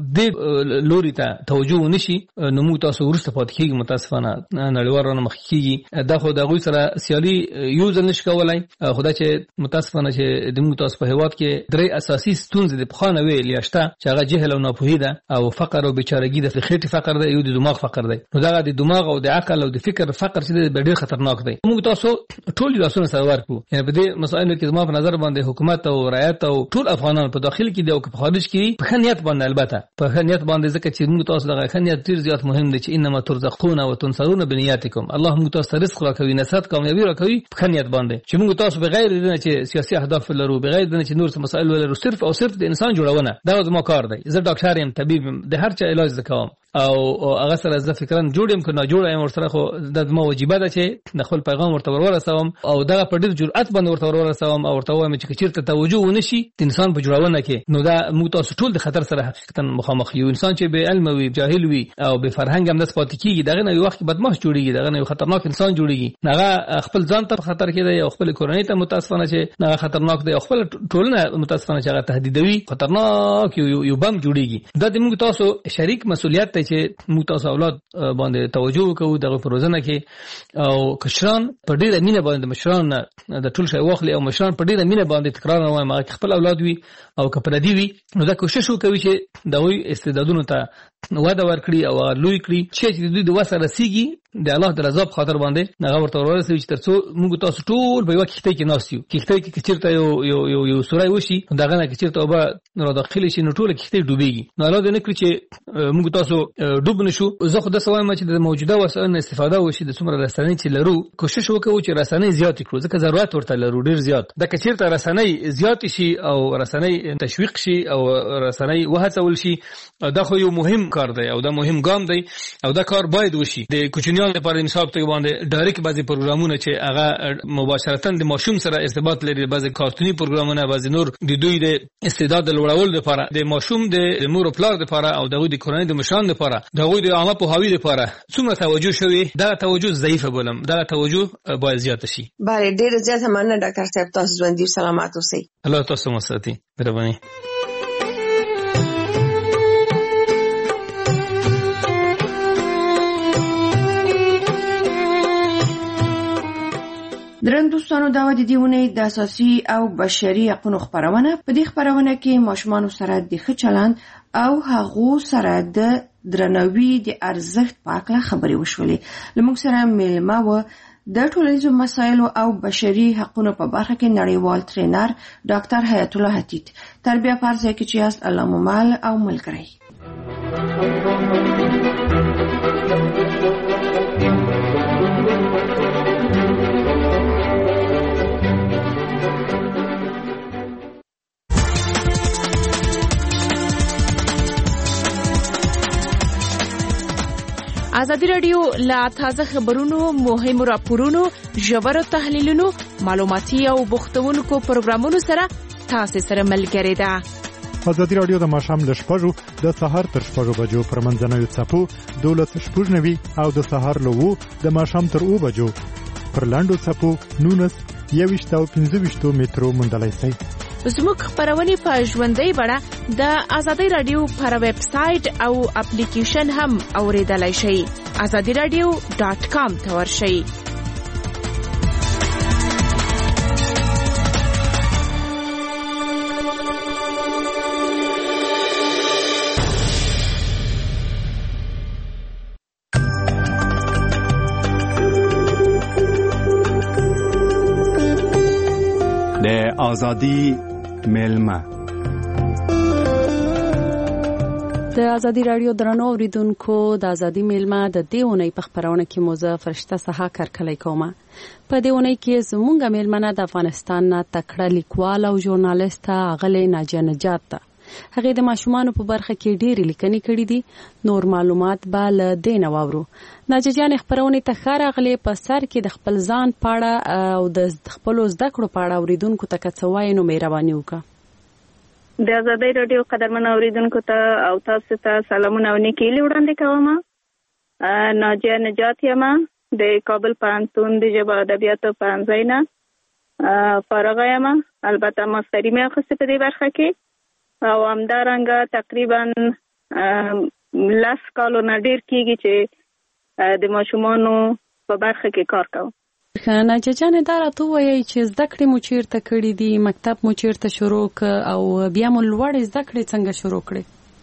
دې لوري ته توجه ونشي نو موږ تاسو ورسته پات کیږي. متاسفانه نړیوال رانه مخ کیږي دا خو د غوي سره سیالي یو ځل نش کولای. خدای چې متاسفانه چې د موږ تاسو په هیواد کې درې اساسي ستونزې د بخانه ویل یاشته چې هغه جهل او ناپوهي ده او فقر او بیچارهګي د خېټي فقر ده، یو د دماغ فقر ده. نو دا د دماغ او د عقل او د فکر فقر چې ډېر خطرناک دی. موږ تاسو ټول لاسونه سره ورکو یعنی په دې مسایلو کې زما په نظر باندې حکومت او رعایت او ټول افغانان په داخل کې دی او په خارج کې په خنیت باندې البته په خنیت باندې ځکه چې موږ تاسو دغه خنیت ډیر زیات مهم دی چې انما ترزقون وتنصرون بنیاتکم. الله موږ تاسو رزق راکوي، نصرت کامیابی راکوي په خنیت باندې چې موږ تاسو بغیر د چې سیاسي اهداف لرو، بغیر د چې نور څه مسایل لرو، صرف او صرف د انسان جوړونه دا زما کار دی. زه ډاکټر یم، طبيب یم، د هر چا علاج وکوم او هغه سره زه فکرن جوړم کنه جوړم ورسره خو د ما واجبہ ده چې د خپل پیغام ورته ورسوم او دغه په ډیر جرأت باندې ورته ورسوم او ورته وایم چې چیرته توجه ونشي د انسان په جوړونه کې نو دا موږ تاسو ټول د خطر سره حقیقتا مخامخ یو. انسان چې به علم وي، جاهل وي او به فرهنګ هم د سپات کیږي دغه نه یو وخت بدمعش جوړیږي، دغه نه یو خطرناک انسان جوړیږي. هغه خپل ځان ته خطر کې دی او خپل کورنۍ ته متاسفانه چې هغه خطرناک دی او خپل ټولنه متاسفانه چې هغه تهدیدوي خطرناک یو یو بم جوړیږي. دا د موږ تاسو شریک مسؤلیت دی چې موږ اولاد باندې توجه وکړو دغه پروژه کې او کشران په ډیره مینه باندې مشران د ټول شی واخلي او مشران په ډیره مینه باندې تکرار نه وایم هغه خپل اولاد وي او کپردي وي نو دا کوشش وکوي چې دغه استعدادونو ته وده ورکړي او لوی کړي چې د دوی د وسه رسیږي د الله د رضا په خاطر باندې هغه ورته ورسوي چې ترڅو موږ تاسو ټول به یو کښته کې ناستیو کښته کې چیرته یو یو یو یو سورای وشي دغه نه چیرته وبا نو داخلي شي نو ټول کښته ډوبېږي. نو الله دې نه کړی چې موږ تاسو ډوب نشو. زه خو د سوایم چې د موجوده وسایلو استفاده وشي د څومره رسنۍ چې لرو کوشش وکړو چې رسنۍ زیات کړو ځکه ضرورت ورته لرو ډیر زیات. د کچیرته رسنۍ زیات شي او رسنۍ تشویق شي او رسنۍ وهڅول شي دا خو یو مهم کار دی او دا مهم ګام دی او دا کار باید وشي. د کوچنیانو لپاره مثال ته باندې ډایرکټ بعضي پروګرامونه چې هغه مباشرتا د ماشوم سره ارتباط لري، بعضي کارتونی پروګرامونه، بعضي نور د دوی د استعداد لوړول لپاره د ماشوم د مور او پلار لپاره او دغه د کورنۍ د مشران لپاره دغه د عامه پوهاوی لپاره څومره توجه شوی دا توجه ضعیفه بولم دا توجه باید زیات شي. بله ډیر زیات مننه ډاکټر صاحب تاسو ژوندۍ او سلامات اوسئ. الله تاسو مو ساتي. مهرباني. درن دوستانو دا د دیونه د اساسي او بشري حقوقو خبرونه په دې خبرونه کې ماشومان سره د ښه چلند او هغو سره د درناوي د ارزښت په اړه خبرې وشولې. لمونږ سره مېلمه و د ټولنیزو مسایلو او بشري حقوقو په برخه کې نړیوال ټرینر ډاکټر حیات الله حتیت. تربیه پرځای کې چې یاست الله ممال او ملګری. ازادي رادیو لا تازه خبرونو مهمو راپورونو ژور تحلیلونو معلوماتي او بوختونکو پروګرامونو سره تاسو سره ملګری ده. ازادي رادیو د ماښام له شپږو د سهار تر شپږو بجو پر منځنوي څپو دولس شپږ نوي او د سهار له وو د ماښام تر اوو بجو پر لاندو څپو نونس یويشت او پنځه ویشت مترو موندلای شئ. زموږ خبرونه په ژوندۍ بڼه د ازادي رادیو پر ویب سټ او اپلیکیشن هم اوریدلای شئ. azadi radio dot com ته ورشئ. د ازادي ملما د ازادي رادیو درنو اوریدونکو د ازادي ملما د دیونی په خبرونه کې موزه فرشته سها کارکلای کومه. په دیونی کې زمونږ ملمنه د افغانستان نه تکړه لیکوال او ژورنالیست غلې ناجیه نجات ده. هغه د ماشومان په برخه کې ډېری لیکنې کړې دي. نور معلومات به له دینه واورو. ناجیه جان خبرونه ته خاره غلې په سر کې د خپل ځان پاړه او د خپل زده کړو پاړه اوریدونکو ته کڅوای نو مهرباني وکړه. د ازادي رادیو قدرمن اوریدونکو ته او تاسو ته سلامونه او نیکی وړاندې کوم. ناجیه نجات یم د کابل پوهنتون د ژبه او ادبیاتو پوهنځي نه فارغ یم. البته ماستري مې اخیستې په دې برخه کې او همدارنګه تقریبا لس کالو نه ډېر کېږي چې د ماشومانو په برخه کې کار کوم. ناجیه جان دا راته وایي چې زده کړې مو چیرته کړې دي، مکتب مو چیرته شروع ک او بیا مو لوړې زده کړې څنګه شروع کړې؟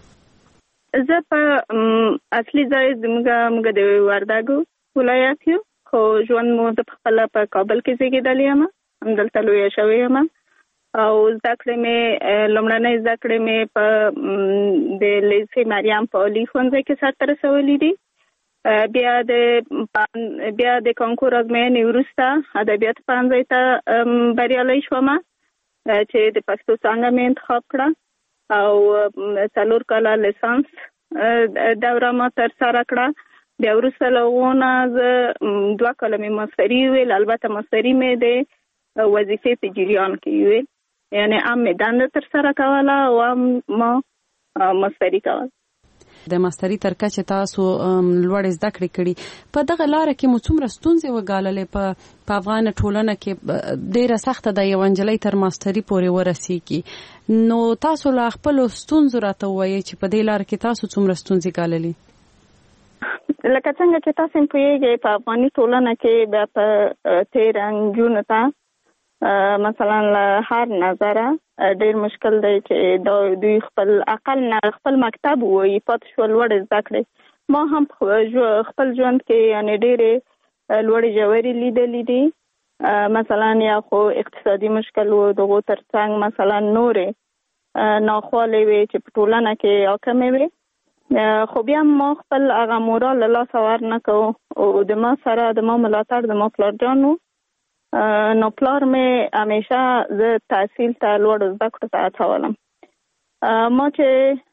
زه په اصلي ځای زموږ موږ د وردګو ولایت یو، خو ژوند مو د خپله په کابل کې زیږېدلې یم، همدلته لویه شوې یم او زده کړې مې لومړنۍ زده کړې مې په د لیسې مریم په عالي ښوونځي کې سرته رسولي دي. بیا د بیا د کانکور ازموینې وروسته ادبیات پوهنځي ته بریالۍ شوم چې د پښتو څانګه مې انتخاب کړه او څلور کاله لیسانس دوره ما ترسره کړه. بیا وروسته له هغو نه زه دوه کاله مې ماستري ویل، البته ماستري مې د وظیفې په جریان کې ویل، یعنې هم مې دنده ترسره کوله او هم ما ماستري کوله. د ماستري تر کچه تاسو لوړ زده کړې کړي، په دغه لاره کې مو څومره ستونزې وګاللې؟ په په افغان ټولنه کې ډیره سخته ده یو نجلۍ تر ماستري پورې ورسیږي، نو تاسو لا خپل ستونزې راته وایي چې په دې لاره کې تاسو څومره ستونزې ګاللې؟ لکه څنګه چې تاسو پوهیږئ په افغاني ټولنه کې بیا په تیر نجونو ته مثلا له هر نظره ډېر مشکل دی چې دوی خپل عقل نه خپل مکتب وایي پاتې شو لوړې زده کړې. ما هم خپل ژوند کې یعنې ډېرې لوړې ژورې لیدلې دي. مثلا یا خو اقتصادي مشکل و، دغو ترڅنګ مثلا نورې ناخوالې وې چې په ټولنه کې حاکمې وې، خو بیا ما خپل هغه مورال له لاسه ور نه کوو او د ما سره د ما ملاتړ د ما پلارجان و. نو پلار مې همیشه زه تحصیل ته لوړ زده کړو ته هڅولم. ما چې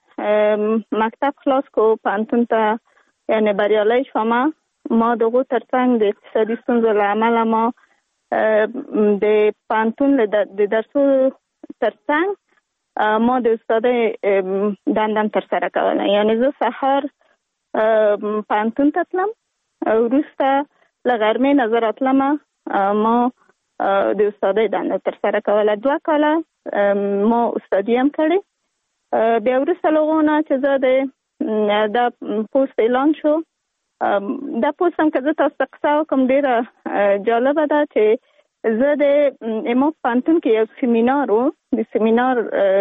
مکتب خلاص کو پوهنتون ته یعنې بریالی شوم، ما د هغو ترڅنګ د اقتصادي ستونزو له امله ما د پوهنتون د درسو ترڅنګ ما د استادۍ دنده ترسره کوله. یعنې زه سهار پوهنتون ته تلم، وروسته له غرمې نه زه راتلم ما د استادۍ دنده ترسره کوله. دوه کاله ما استادي هم کړې. بیا وروسته له هغو نه چې زه د دا پوسټ اعلان شو، دا پوسټ هم که زه تاسو ته قصه وکړم ډېره جالبه ده چې زه د ما پوهنتون کې یو سیمینار و، د سیمینار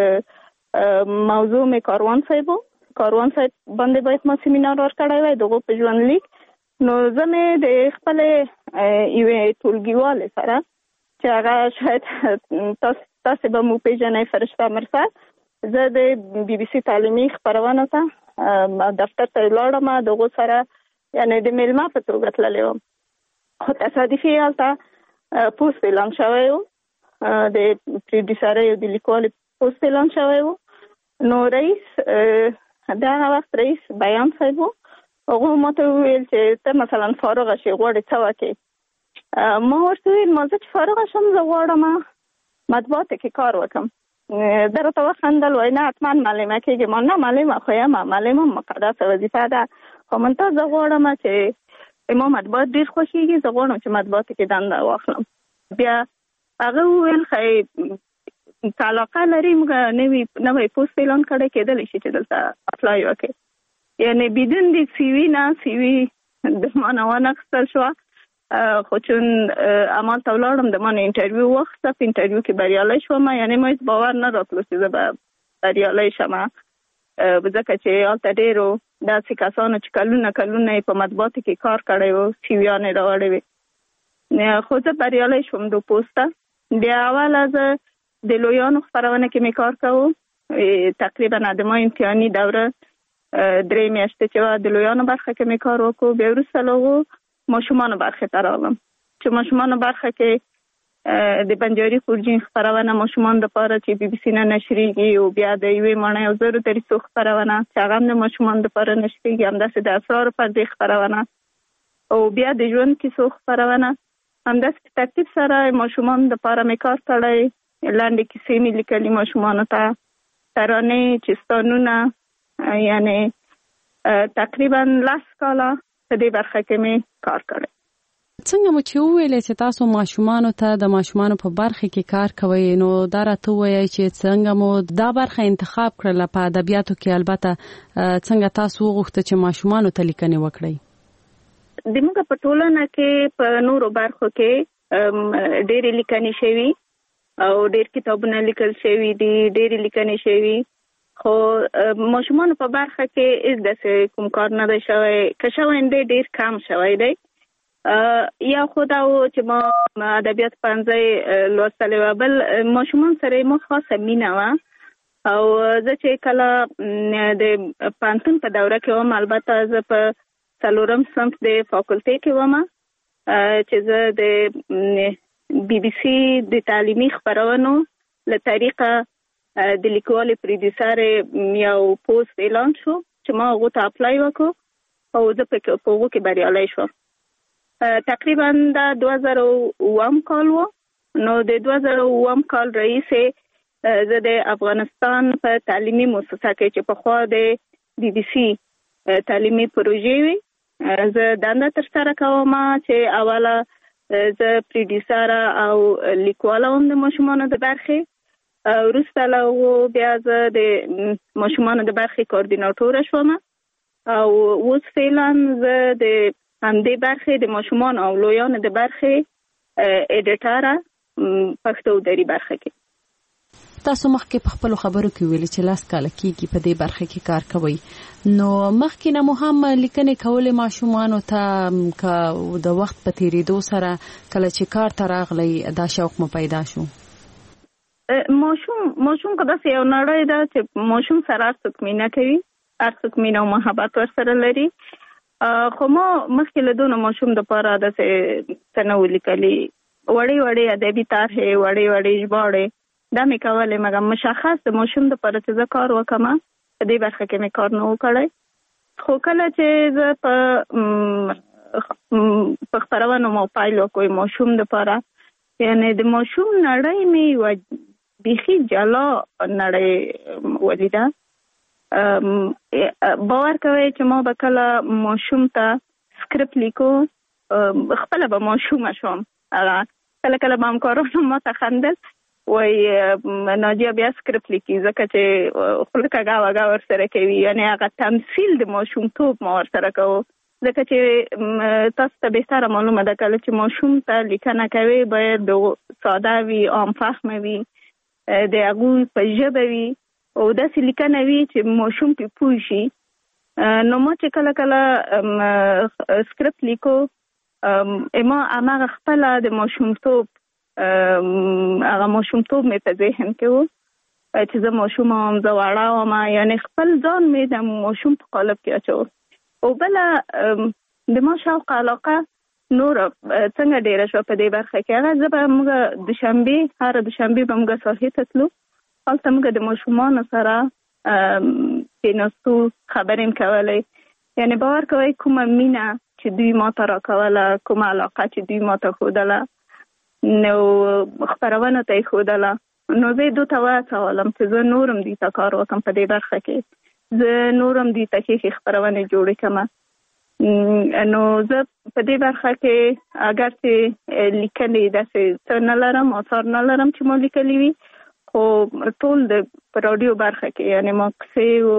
موضوع مې کاروان صاحب و، کاروان صاحب باندې باید ما سیمینار ورکړی وی دغو په ژوندلیک. نو زه مې د خپلې یوې ټولګیوالې سره چې هغه شاید تاسې به مو پېژنئ فرشته مرسد، زه د بي بي سي تعلیمي خپرونو ته دفتر ته ولاړم، د هغو سره یعنې د میلمه په توګه تللی وم. خو تصادفي هلته پوسټ اعلان شوی و، د پروډیوسرۍ او د لیکوالې پوسټ اعلان شوی و. نو رئیس د هغه وخت رئیس بیان صاحب و، هغه ماته ویل چې ته مثلا فارغ شې غواړې څه وکړې. ما ورته ویل ما زه چې فارغ شم زه غواړم مطبوعاتو کې کار وکړم. ده راته وخندل وایي نه حتما معلمه کېږي. ما نه معلمه خو یم، معلمه مقدسه وظیفه ده، خو منته زه غواړم چې ما مطبوعات ډېر خوښېږي، زه غواړم چې مطبوعاتو کې دنده واخلم. بیا هغه وویل ښایي که علاقه لري موږ نوی نوی پوسټ اعلان کړی کېدلی شي چې دلته اپلای وکړي. یعنې بدون د سی وي نه سی وي د ما نه وانخیستل شوه، خو چون عمل ته ولاړم د ما نه انټرویو واخیسته. په انټرویو کې بریالی شوم. یعنې ما هېڅ باور نه راتلو چې زه به بریالی شم، ځکه چې هلته ډېرو داسې کسانو چې کلونه کلونه یې په مطبوعاتو کې کار کړی و سی ویانې راوړې وې، خو زه بریالی شوم د پوسته. بیا اوله زه د لویانو خپرونه کې مې کار کوو، تقریبا د ما امتحاني دوره درې میاشتې چې وه د لویانو برخه کې مې کار وکړو. بیا وروسته له هغو ماشومانو برخې ته راغلم چې ماشومانو برخه کې د بنجاري خورجین خپرونه ماشومانو دپاره چې بي بي سي نه نشریږي، او بیا د یوې ماڼۍ او زرو دریڅو خپرونه چې هغه هم د ماشومانو دپاره نشریږي، همداسې د اسرارو پردې خپرونه، او بیا د ژوند کیسو خپرونه. همداسې په ترتیب سره ماشومانو دپاره مې کار کړی. لنډې کیسې مې لیکلي ماشومانو ته، ترانې، چستانونه، یعنې تقریبا لس کاله په دې برخه کې مې کار کړی. څنګه مو چې وویلې چې تاسو ماشومانو ته د ماشومانو په برخه کې کار کوئ، نو دا راته ووایئ چې څنګه مو دا برخه انتخاب کړله په ادبیاتو کې؟ البته څنګه تاسو وغوښته چې ماشومانو ته لیکنې وکړئ؟ زموږ په ټولنه کې په نورو برخو کې ډېرې لیکنې شوي او ډېر کتابونه لیکل شوي دي، ډېرې لیکنې شوي، خو ماشومانو په برخه کې هېڅ داسې کوم کار نه دی شوی. که شوی دی ډېر کم شوی دی. یا خو دا و چې ما ادبیات پوهنځی لوستلی وه، بل ماشومان سره ما خاصه مینه وه. او زه چې کله د پوهنتون په دوره کې وم، البته زه په څلورم صنف د فاکولټۍ کې وم، چې زه د بي بي سي د تعلیمي خپرونو له طریقه د لیکوالې پروډیوسر یو پوسټ اعلان شو چې ما هغو ته اپلای وکړو او زه په هغو کې بریالی شوم. تقریبا دا دوه زره اووم کال و. نو د دوه زره اووم کال رئیسې زه د افغانستان په تعلیمي مؤسسه کې چې پخوا د بي بي سي تعلیمي پروژې وي زه دنده ترسره کوم، چې اوله زه پروډیوسره او لیکواله وم د ماشومانو د برخې. وروسته له هغو بیا زه د ماشومانو د برخې کوردیناټوره شوم، او اوس فعلا زه د همدې برخې د ماشومانو او لویانو د برخې ایډیټره پښتو دري برخه کې. تاسو مخکې په خپلو خبرو کې ویلي چې لاس کاله کېږي په دې برخه کې کار کوئ، نو مخکې نه مو هم لیکنې کولې ماشومانو ته؟ که د وخت په تېرېدو سره کله چې کار ته راغلی دا شوق مو پیدا شو؟ ماشوم ماشوم که داسې یو نړۍ ده چې ماشوم سره هر څوک مینه کوي، هر څوک مینه او محبت ورسره لري. خو ما مخکې له دونه ماشوم دپاره داسې څه نه وو لیکلي. وړې وړې ادبي طرحې، وړې وړې ژباړې دا مې کولې، مګر مشخص د ماشوم دپاره چې زه کار وکړم په دې برخه کې مې کار نه و کړی. خو کله چې زه په په خپرونو مو پیل وکړو ماشوم دپاره، یعنې د ماشوم نړۍ مې یوه بیخي جلا نړۍ ولیده. باور کوئ چې ما به کله ماشوم ته سکرپټ لیکو، خپله به ماشومه شوم. کله کله به همکارانو ما ته خندل، وایي ناجیه بیا سکرپټ لیکي، ځکه چې خوله کږه وږه ورسره کوي. یعنې هغه تمثیل د ماشومتوب ما ورسره کوو، ځکه چې تاسو ته بهتره معلومه ده کله چې ماشوم ته لیکنه کوي باید ساده وي، عام فهمه وي، د هغوی په ژبه وي، او داسې لیکنه وي چې ماشوم پې پوه شي. نو ما چې کله کله سکرپټ لیکو، ما هماغه خپله د ماشومتوب هغه ماشومتوب مې په ذهن کې و چې زه ماشوم وم، زه وړه وم، یعنې خپل ځان مې د ماشوم په قالب کې اچو. او بله د ما شوق علاقه نور څنګه ډیره شوه په دې برخه کې. هغه زه به موږ دوشنبې هره دوشنبې به موږ ساحې ته تلو، هلته موږ د ماشومانو سره کېناستو، خبرې م کولې. یعنی باور کوئ کومه مینه چې دوی ماته راکوله، کومه علاقه چې دوی ماته ښودله، نو خپرونه ته یې ښودله، نو زه دوی ته وهڅولم چې زه نورم دوی ته کار وکړم په دې برخه کې، زه نورم دوی ته ښې ښې خپرونې جوړې کړم. نو زه په دې برخه کې اگر چې لیکنې داسې څه نه لرم، آثار نه لرم چې ما لیکلي وي، خو ټول د په راډیو برخه کې یعنی ما کیسې و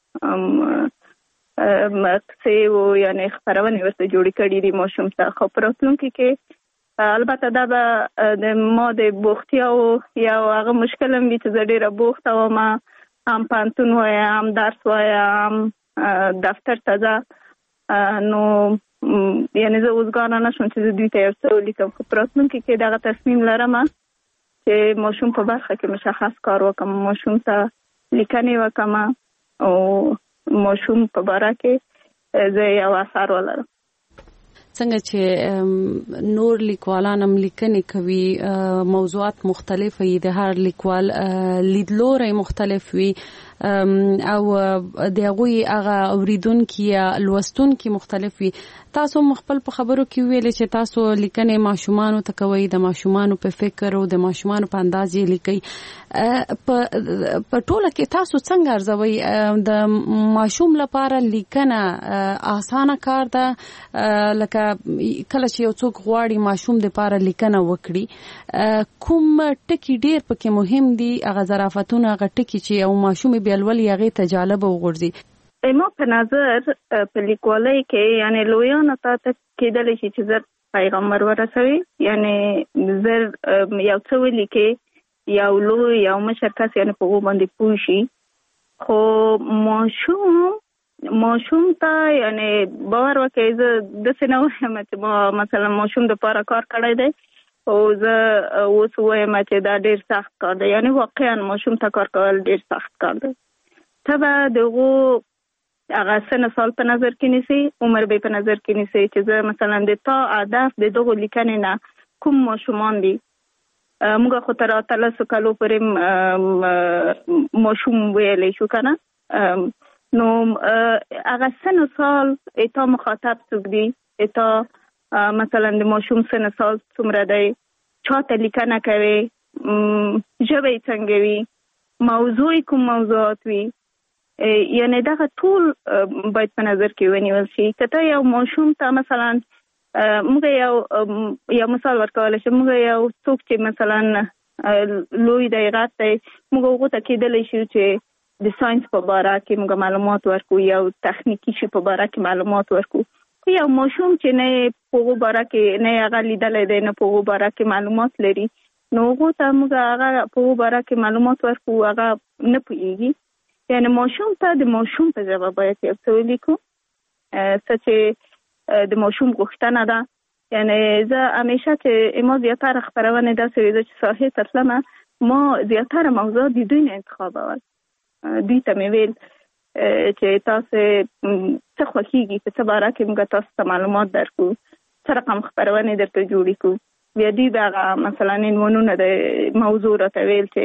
کیسې و یعنی خپرونې ورته جوړې کړي دي ماشوم ته. خو په راتلونکي کې البته دا به د ما د بوختیاو یو هغه مشکل هم وي چې زه ډېره بوخته وم، هم پوهنتون وایم، هم درس وایم، دفتر ته ځه، نو یعنی زه اوسګاره نه شوم چې زه دوی ته یو څه ولیکم. خو په راتلونکي کې دغه تصمیم لرم چې ماشوم په برخه کې مشخص کار وکړم، ماشوم ته لیکنې وکړم او ماشوم په باره کې زه یو اثر ولرم. څنګه چې نور لیکوالان هم لیکنې کوي، موضوعات مختلف وي، د هر لیکوال لیدلوری مختلف وي او د هغوی هغه اوریدونکي یا لوستونکي مختلف وي. تاسو خپل په خبرو کې ویلې چې تاسو لیکنې ماشومانو ته کوئ، د ماشومانو په فکر او د ماشومانو په انداز یې لیکئ. په ټوله کې تاسو څنګه ارزوئ د ماشوم لپاره لیکنه اسانه کار ده؟ لکه کله چې یو څوک غواړي ماشوم د لپاره لیکنه وکړي، کوم ټکي ډیر پکې مهم دي، هغه ظرافتونه، هغه ټکي چې یو ماشوم بیا لولي هغه ته جالب وګرځي؟ ما په نظر په لیکوالۍ کې یعنی لویانو ته کېدلی شي چې زر پیغام ورسوي، یعنی زر یو څه ولیکي، یو لوی یو مشر کس یعنی په هغو باندې پوه شي. خو ماشوم ماشوم ته یعنی باور وکړئ، زه داسې نه وایم چې ما مثلا ماشوم دپاره کار کړی دی او زه اوس وایم چې دا ډېر سخت کار دی. یعنی واقعا ماشوم ته کار کول ډېر سخت کار دی. ته به د هغو هغه سن سال په نظر کې نیسي، عمر به په نظر کې نیسي چې زه مثلا د تا هدف د دغو لیکنې نه کوم ماشومان دي. موږ خو تر اتلسو کالو پورې ماشوم ویلی شو که نه، نو هغه سن سال اتا مخاطب څوک دي، اتا مثلا د ماشوم سن سال څومره دی، چاته لیکنه کوي، ژبه یې څنګه وي، موضوع کوم موضوعات وي، یعنی دغه ټول باید په نظر کې ونیول شي. که ته یو ماشوم ته مثلا موږ یو یو مثال ورکولی شو، موږ یو څوک چې مثلا لوی دی، غټ دی، موږ هغو ته کېدلی شو چې د ساینس په باره کې موږ معلومات ورکو، یو تخنیکي شي په باره کې معلومات ورکو. یو ماشوم چې نه په هغو باره کې نه هغه لیدلی دی، نه په هغو باره کې معلومات لري، نو هغو ته موږ هغه په هغو باره کې معلومات ورکو، هغه نه پوهېږي. یعنی ماشوم ته د ماشوم په ژبه باید یو څه ولیکو، څه چې د ماشوم غوښتنه ده. یعنی زه همیشه چې ما زیاتره خپرونې داسې وي، زه چې ساحې ته تلمه، ما زیاتره موضوعات د دوی نه انتخابول. دوی ته مې ویل چې تاسو څه خوښېږي، په څه باره کې موږ تاسو ته معلومات درکو، څه رقم خپرونې درته جوړې کړو. بیا دوی به هغه مثلا عنوانونه د موضوع راته ویل چې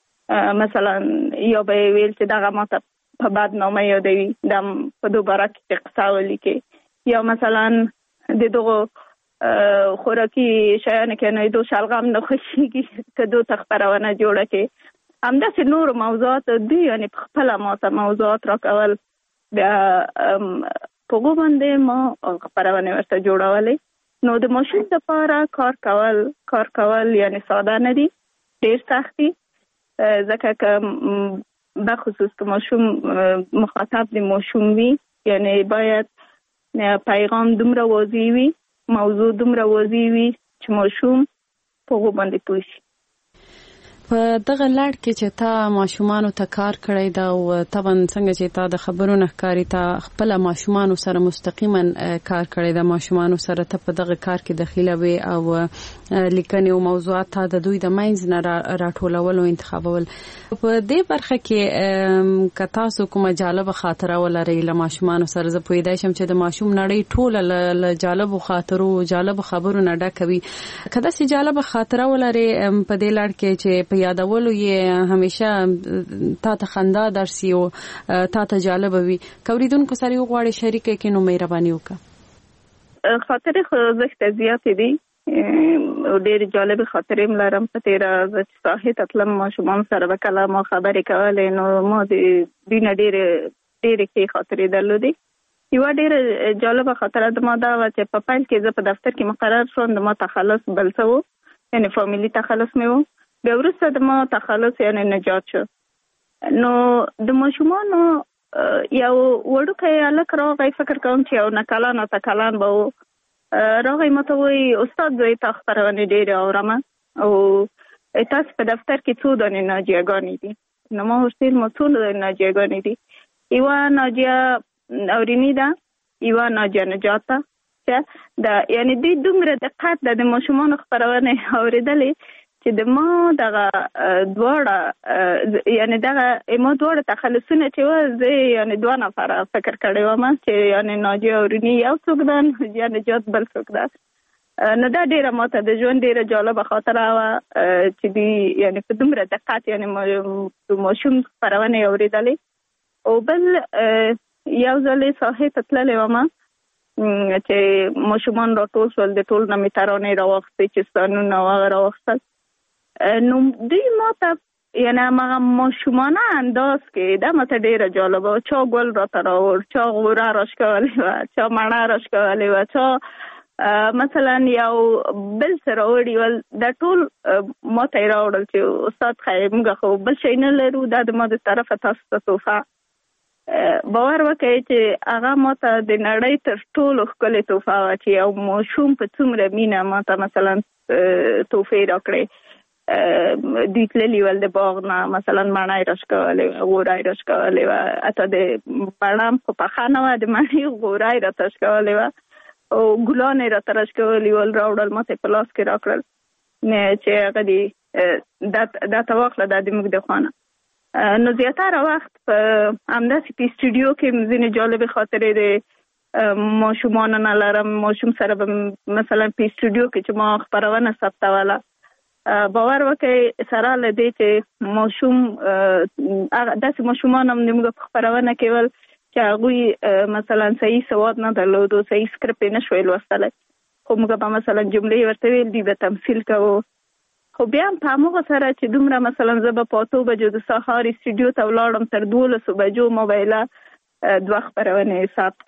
مثلا یا به ویل چې دغه ما ته په بدنامه یادوي، د په دو باره کې قصه ولیکي، یا مثلا د دغو خوراکي شیانو کې نه دو شلغم نه خوښېږي که دو ته خپرونه جوړه کړي. همداسې نور موضوعات دوی یعنې په خپله ما ته موضوعات راکول، بیا په هغو باندې ما خپرونې ورته جوړولې. نو د ماشوم دپاره کار کول کار کول یعنې ساده نه دي، ډېر سخت دي، ځکه که بخصوص که ماشوم مخاطب د ماشوم وي، یعنې باید پیغام دومره واضح وي، موضوع دومره واضح وي چې ماشوم په هغو باندې پوه شي. په دغه لړ کې چې تا ماشومانو ته کار کړی دا او طبعا څنګه چې تا د خبرونو ښکاري تا خپل ماشومانو سره مستقیما کار کړی دا ماشومانو سره ته په دغه کار کې دخیله وي او لیکنې او موضوعات تا د دوی د منځ نه راټولول او انتخابول. په دې برخه کې که تاسو کومه جالبه خاطره ولرئ له ماشومانو سره، زه پوهېدای شم چې د ماشوم نړۍ ټوله له جالبو خاطرو جالبو خبرو نه ډکه وي. که داسې جالبه خاطره ولرئ په دې لړ کې چې په په یادولو یې همیشه تا ته خندا درسي او تا ته جالب وي. کوریدونکو سره یو غواړي شریک کې نو مهرباني وکړه. خاطر خو زخت زیات دي او ډېر جالب خاطرې ملرم په تیر ورځ ساحه تطلم ماشومان سره وکړه ما خبرې کولې نو ما د دینه ډېر ډېر کې خاطرې درلودې. یو ډېر جالب خاطره د ما دا و چې په پیل کې زه په دفتر کې مقرر شوم د ما تخلص بل څه و یعنی فامیلی تخلص مې و. بیا وروسته د ما تخلص یعنی نجات شو. نو د ماشومانو یو وړوکی هلک راغی فکر کوم چې یو نه کلن اته کلن به و راغی ماته وایي استاد زه تا خپرونې ډېرې اورم او تاسو په دفتر کې څو دانې ناجیهګانې دي. نو ما ورته ویل ما څو ناجیهګانې دي. یوه ناجیه اوریني ده یوه ناجیه نجات ده چې د یعنی دوی دومره دقت ده د ماشومانو خپرونې اورېدلې چې د ما دغه دواړه یعنی دغه ما دواړه تخلصونه چې وه زه یعنی دوه نفره فکر کړی وم چې یعنی ناجیه اوریني یو څوک ده ناجیه نجات بل څوک ده. نو دا ډېره ماته د ژوند ډېره جالبه خاطره وه چې دوی یعنی په دومره دقت یعنی ماشوم خپرونې اورېدلې. او بل یو ځل ساحې ته تللې وم چې ماشومان راټول شول د ټول نه مې ترانې راواخیستې چې ستانونه هغه راواخیستل. نو دوی ماته یعنی هغه ماشومانه انداز کې دا ماته ډېره جالبه وه. چا ګل راته راوړ چا غوره راښکولې وه چا مڼه راښکولې وه چا مثلا یو بل څه راوړي ول دا ټول ماته یې راوړل چې استاد خیر موږ خو بل شی نه لرو دا د ما د طرفه تاسو ته تحفه. باور وکړئ چې هغه ماته د نړۍ تر ټولو ښکلې تحفه وه چې یو ماشوم په څومره مینه ماته مثلا تحفې راکړې. دوی تللي ول د باغ نه مثلا مڼه یې راښکولې وه غوره یې راښکولې وه حتی د مڼه خو پخه نه وه د مڼې غوره یې راته راښکولې وه او ګلان یې راته راښکولي ول راوړل ماته یې په لاس کې راکړل چې هغه دې دا ته واخله دا د موږ د خوا نه. نو زیاتره وخت په همداسې په سټوډیو کې ځینې جالبې خاطرې د ماشومانو نه لرم. ماشوم سره به مثلا په سټوډیو کې چې ما خپرونه ثبتوله باور وکړئ سره له دې چې ماشوم داسې ماشومان هم زموږ په خپرونه کې ول چې هغوی مثلا صحیح سواد نه درلودو صحیح سکرپ یې نه شوی لوستلی خو موږ به مثلا جملې ورته ویل دوی به تمثیل کوو. خو بیا هم په هماغه سره چې دومره مثلا زه به په اتو بجو د سهار سټوډیو ته ولاړم تر دولسو بجو ما به یې دوه خپرونې ثبت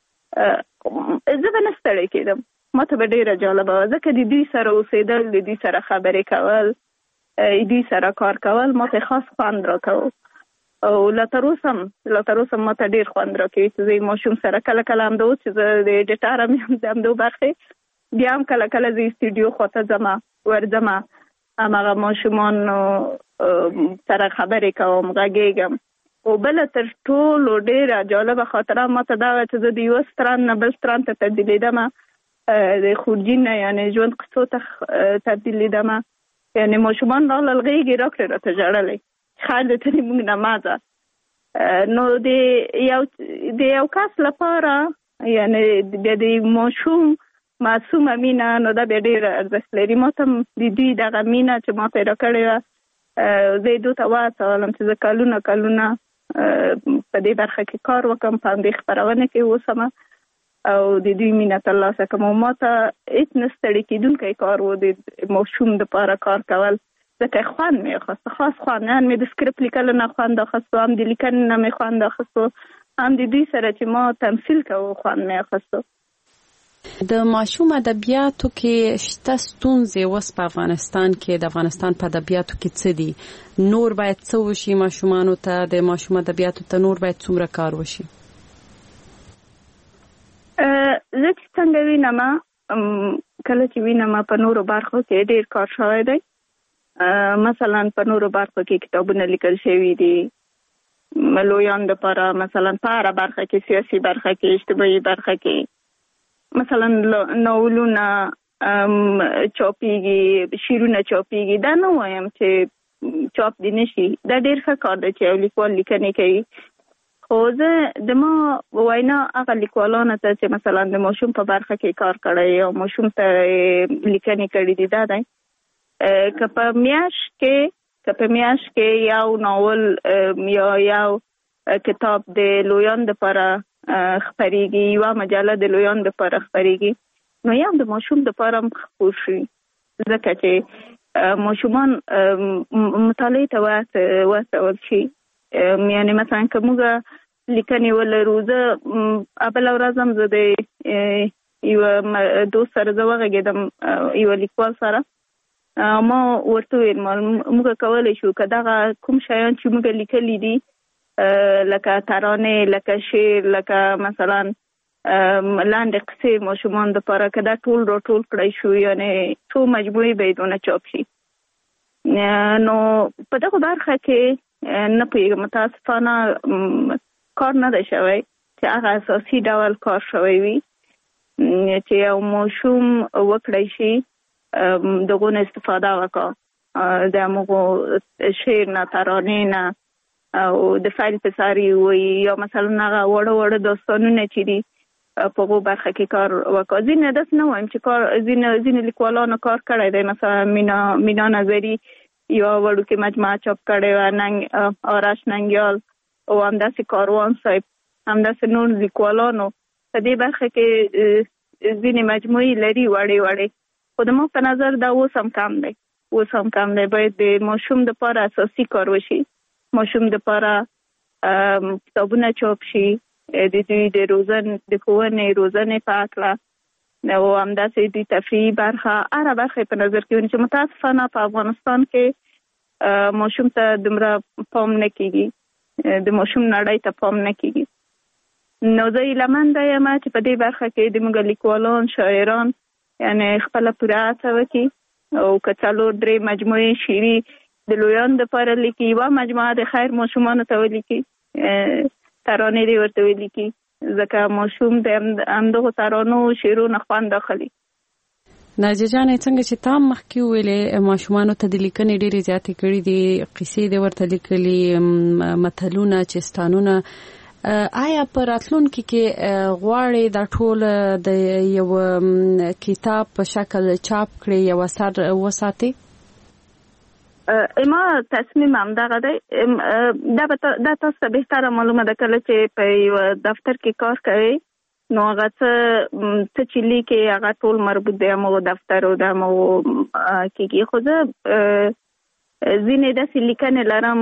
کړې زه به نه ستړی کېدم. ما ته به ډېره جالبه وه ځکه د دوی سره اوسېدل د دوی سره خبرې کول دوی سره کار کول ما ته خاص خوند راکوه او لا تر اوسه هم لا تر اوسه ما ته ډېر خوند راکوي چې زه ماشوم سره کله کله همدا اوس چې زه د ایډیټر هم یم د همدو برخې بیا هم کله کله زه سټوډیو خواته ځمه ورځمه هماغه ماشومانو سره خبرې کوم غږېږم. او بله تر ټولو ډېره جالبه خاطره ما ته دا وه چې زه د یوه ستران نه بل ستران ته تبدیلېدمه د خورجین نه یعنی ژوند قصو ته تبدیلېدمه یعنی ماشومان راغلل غېږ یې راکړې راته ژړلی خیر د ترې موږ نه مازه. نو د یو د یو کس لپاره یعنی بیا د ماشوم معصومه مینه نو دا بیا ډېره ارزښت لري. ما ته د دوی دغه مینه چې ما ته یې راکړې وه زه یې دوی ته وهڅولم چې زه کلونه کلونه په دې برخه کې کار وکړم په همدې خپرونه کې اوسم او د دوی مینه ترلاسه کړم. او ما ته هېڅ نه ستړي کېدونکی کار و د ماشوم دپاره کار کول ځکه خوند مې اخیسته خاص خوند هم مې د سکرپ لیکلو نه خوند اخیستو هم د لیکنې نه مې خوند اخیستو هم د دوی سره چې ما تمثیل کوو خوند مې اخیستو. د ماشوم ادبیاتو کې شته ستونزې اوس په افغانستان کې د افغانستان په ادبیاتو کې څه دي نور باید څه وشي ماشومانو ته د ماشوم ادبیاتو ته نور باید څومره کار وشي؟ زه چې څنګه وینم کله چې وینم په نورو برخو کې ډېر کار شوی دی. مثلا په نورو برخو کې کتابونه لیکل شوي دي لویان دپاره مثلا په هره برخه کې سیاسي برخه کې اجتماعي برخه کې مثلا ناولونه چاپېږي شعرونه چاپېږي دا نه وایم چې چاپ دي نشي دا ډېر ښه کار دی چې یو لیکوال لیکنې کوي. خو زه د ما وینا هغه لیکوالانو ته چې مثلا د ماشوم په برخه کې کار کړی او ماشوم ته لیکنې کړي دي دا دی که په میاشت کې په میاشت کې یو ناول یا یو کتاب د لویان لپاره خپرېږي، یو مجله د لویان لپاره خپرېږي، نو یو د ماشوم لپاره خپور شي، ځکه چې ماشومان مطالعې ته وهڅول شي. یعنې مثلا که موږ لیکنې ولرو، زه بله ورځ هم زه د یوه دوست سره زه وغږېدم، یوه لیکوال سره، ما ورته ویل موږ کولی شو که دغه کوم شیان چې موږ لیکلي دي لکه ترانې، لکه شعر، لکه مثلا لاندې قصې ماشومان دپاره که دا ټول راټول کړی شو، یعنې څو مجموعې به یې دونه چاپ شي. نو په دغه برخه کې نه پوهېږم، متاسفانه کار نه دی شوی چې هغه اساسي ډول کار شوی وي چې یو ماشوم وکړی شي دغه نه استفاده وکړه، د هغو شعر نه، ترانې نه، او د فایل په ساري وي، یا مثلا هغه وړه وړه داستانونه چې دي په هغو برخه کې کار وکړه. ځینې داسې نه وایم چې کار ځینې ځینې لیکوالانو کار کړی دی، مثلا مینا مینا نظري یو وړوکې مجموعه چاپ کړې وه، ننګ آرش ننګیال او همداسې کاروان صاحب، همداسې نور لیکوالانو په دې برخه کې ځینې مجموعې لري وړې وړې، خو د ما په نظر دا اوس هم کم دی، اوس هم کم دی. باید د ماشوم دپاره اساسي کار وشي، ماشوم دپاره کتابونه چاپ شي د دوی د روزن د ښوونې روزنې په هکله، او همداسې د تفریحي برخه هره برخه په نظر کې ونیسي. متاسفانه په افغانستان کې ماشوم ته دومره پام نه کېږي، د ماشوم نړۍ ته پام نه کېږي. نو زه هیلهمنده یم چې په دې برخه کې د موږ لیکوالان، شاعران یعنې خپله پوره هڅه وکړي، او که څلور درې مجموعې شعري د لویانو دپاره لیکي، یوه مجموعه د خیر ماشومانو ته ولیکي، ترانې دې ورته ولیکي، ځکه ماشوم د همدغو ترانو شعرونو خوند اخلي. ناجیه جانې، څنګه چې تا مخکې وویلې ماشومانو ته د لیکنې ډېرې زیاتې کړي دي، قصې دې ورته لیکلي، متلونه، چستانونه، آیا په راتلونکي کې غواړې دا ټول د یو کتاب په شکل چاپ کړي، یو اثر وساتي؟ ما تصمیم همدغه دی. دا تاسو ته بهتره معلومه ده کله چې په یو دفتر کې کار کوئ، نو هغه څه چې لیکي هغه ټول مربوط دی همغو دفتر او د همغو کېږي. خو زه ځینې داسې لیکنې لرم،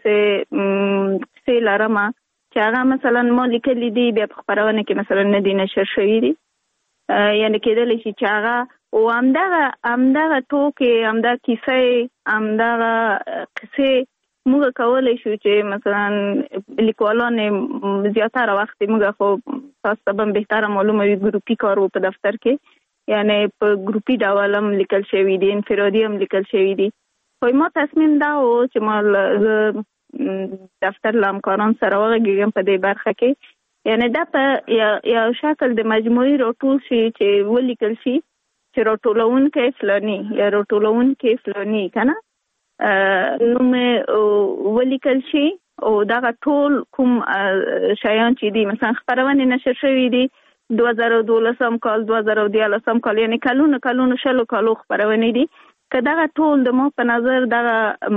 داسې قصې لرم چې هغه مثلا ما لیکلي دي، بیا په خپرونه کې مثلا نه دي نشر شوي دي، یعنې کېدلی شي چې هغه او همدغه همدغه ټوکې، همدغه کیسې، همدغه قصې موږ کولی شو چې مثلا لیکوالان زیاتره وخت موږ، خو تاسو ته به بهتره معلومه وي، ګروپي کار و په دفتر کې، یعنې په ګروپي ډول هم لیکل شوي دي، انفرادي هم لیکل شوي دي. خو ما تصمیم دا و چې ما دفتر له همکاران سره وغږېږم په دې برخه کې، یعنې دا په یو شکل د مجموعي راټول شي چې ولیکل شي چې راټولونکی فلاني یا راټولونکی فلاني که نه نوم ولیکل شي، او دغه ټول کوم شیان چې دي مثلا خپرونې نشر شوي دي دوه زره دولسم کال، دوه زره دیارلسم کال، یعنې کلونو کلونو شلو کالو خپرونې دي، که دغه ټول د ما په نظر دغه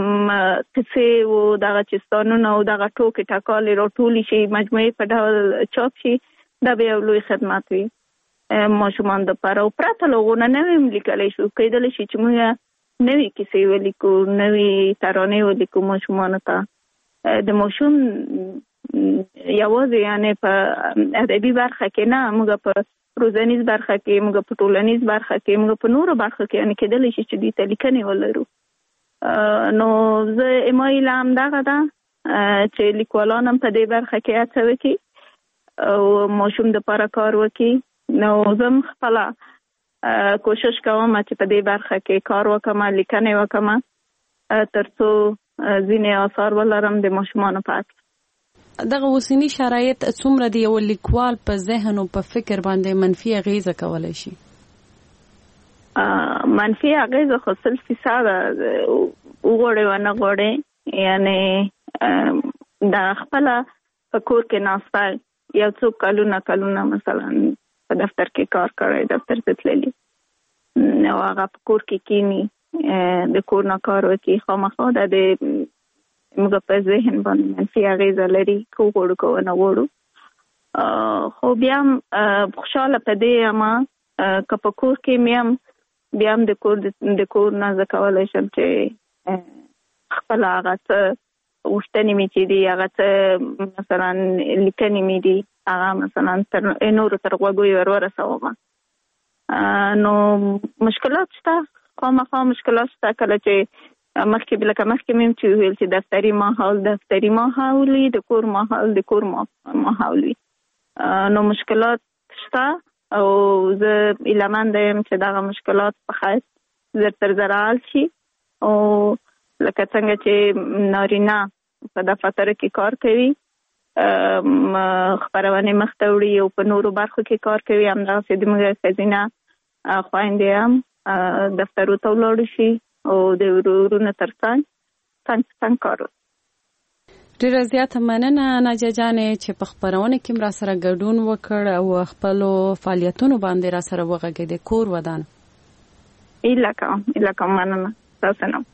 قصې او دغه چستانونه او دغه ټوکې ټکالې راټولې شي، مجموعې په ډول چاپ شي، دا به یو لوی خدمت وي ماشومان دپاره. او پرته له هغو نه نوې هم لیکلی شو، کېدلی شي چې موږ نوې کیسې ولیکو، نوې ترانې ولیکو ماشومانو ته. د ماشوم یوازې یعنې په ادبي برخه کې نه، موږ په روزنیز برخه کې، موږ په ټولنیز برخه کې، موږ په نورو برخه کې یعنې کېدلی شي چې دوی ته لیکنې ولرو. نو زه ما هیله همدغه ده چې لیکوالان هم په دې برخه کې هڅه وکړي او ماشوم دپاره کار وکړي. نو زه هم خپله کوشش کوم چې په دې برخه کې کار وکړم، لیکنې وکړم، تر څو ځینې آثار ولرم د ماشومانو په اړه. دغه اوسنی شرایط څومره د یو لیکوال په ذهن او په فکر باندې منفي اغیزه کولی شي؟ منفي اغیزه خو سل فیصده وغواړې ونه غواړې، یعنې د خپله په کور کې ناستی، یو څو کلونه کلونه مثلا په دفتر کې کار کړی، دفتر ته تللی، او هغه په کور کې کینی، د کور نه کار وکړي خامخا د موږ په ذهن باندې منفي اغیزه لري کو غوړو کو نه غوړو خو بیا خوشاله پدې اما که په کور کې میم بیا هم د کور د کور نه زکولای شم چې خپل هغه څه غوښتنې مې چې دي هغه څه مثلا لیکنې مې دي هغه مثلا تر نورو تر غوږو ور ورسوم نو مشکلات شته خامخا مشکلات شته کله چې مخکې بلکه مخکې مې چې ویل چې دفتري ماحول دفتري ماحول وي د کور ماحول د کور ماحول وي نو مشکلات شته او زه ایلمنده یم چې دغه مشکلات په خیر زر تر زر حل شي او لکه څنګه چې نارینه په دفتر کې کار کوي خبرونه مخته وړي او په نورو برخو کې کار کوي همداسې د موږ ښځینه خویندې هم دفترو ته ولاړ شي او د ورونو ترڅنګ څنګه څنګه کار ډیره زیاته مننه ناجیه جانې چې په خبرونه کې را سره ګډون وکړ او خپل فعالیتونو باندې را سره وغږېد کور ودان اله کوم اله کوم مننه تاسو نه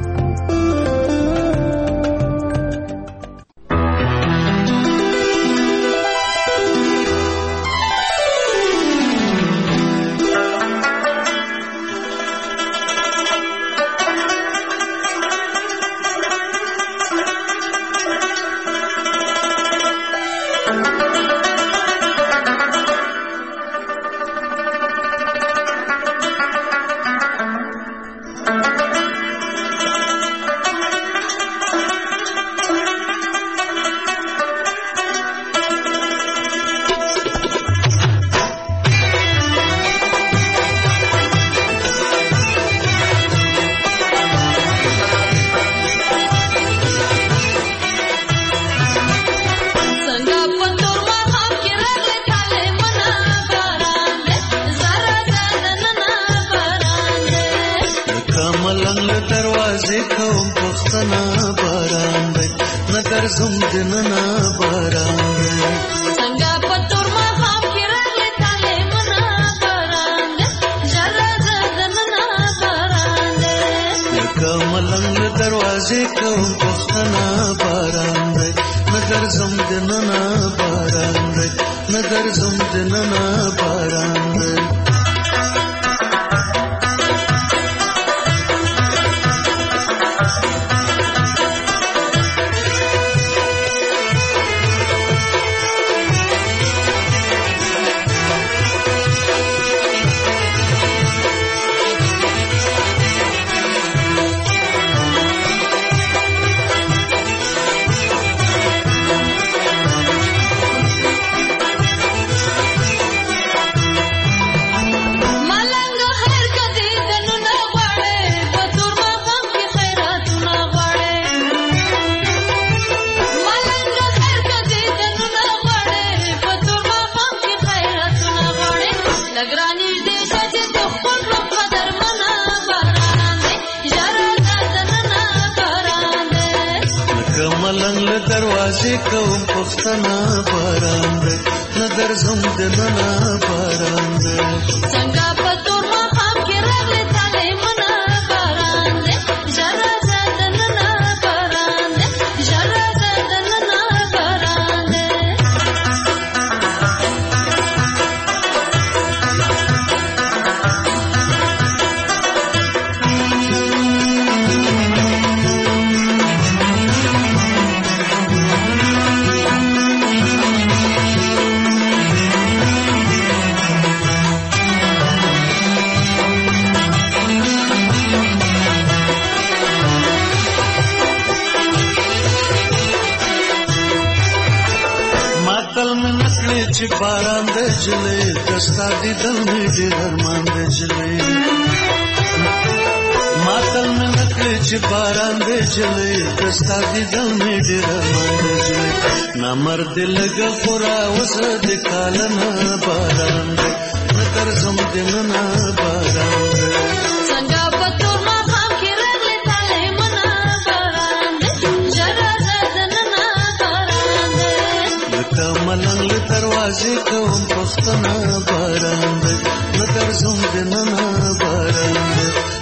مرد لگا خورا وسد کالنا باران دے نتر زمدننا باران دے سنگا پتو ما خام کی رگلی تالے منا باران دے جرا زدننا باران دے لکا ملنگ دروازے کوم پختنا باران دے نتر زمدننا باران دے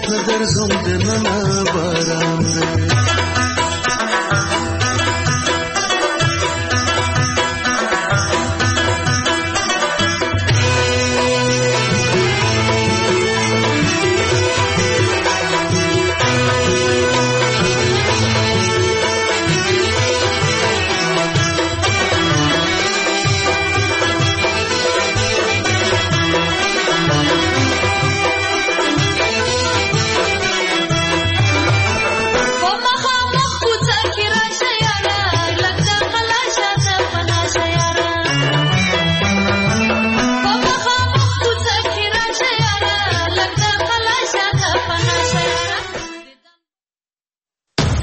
نظر زم دننا باران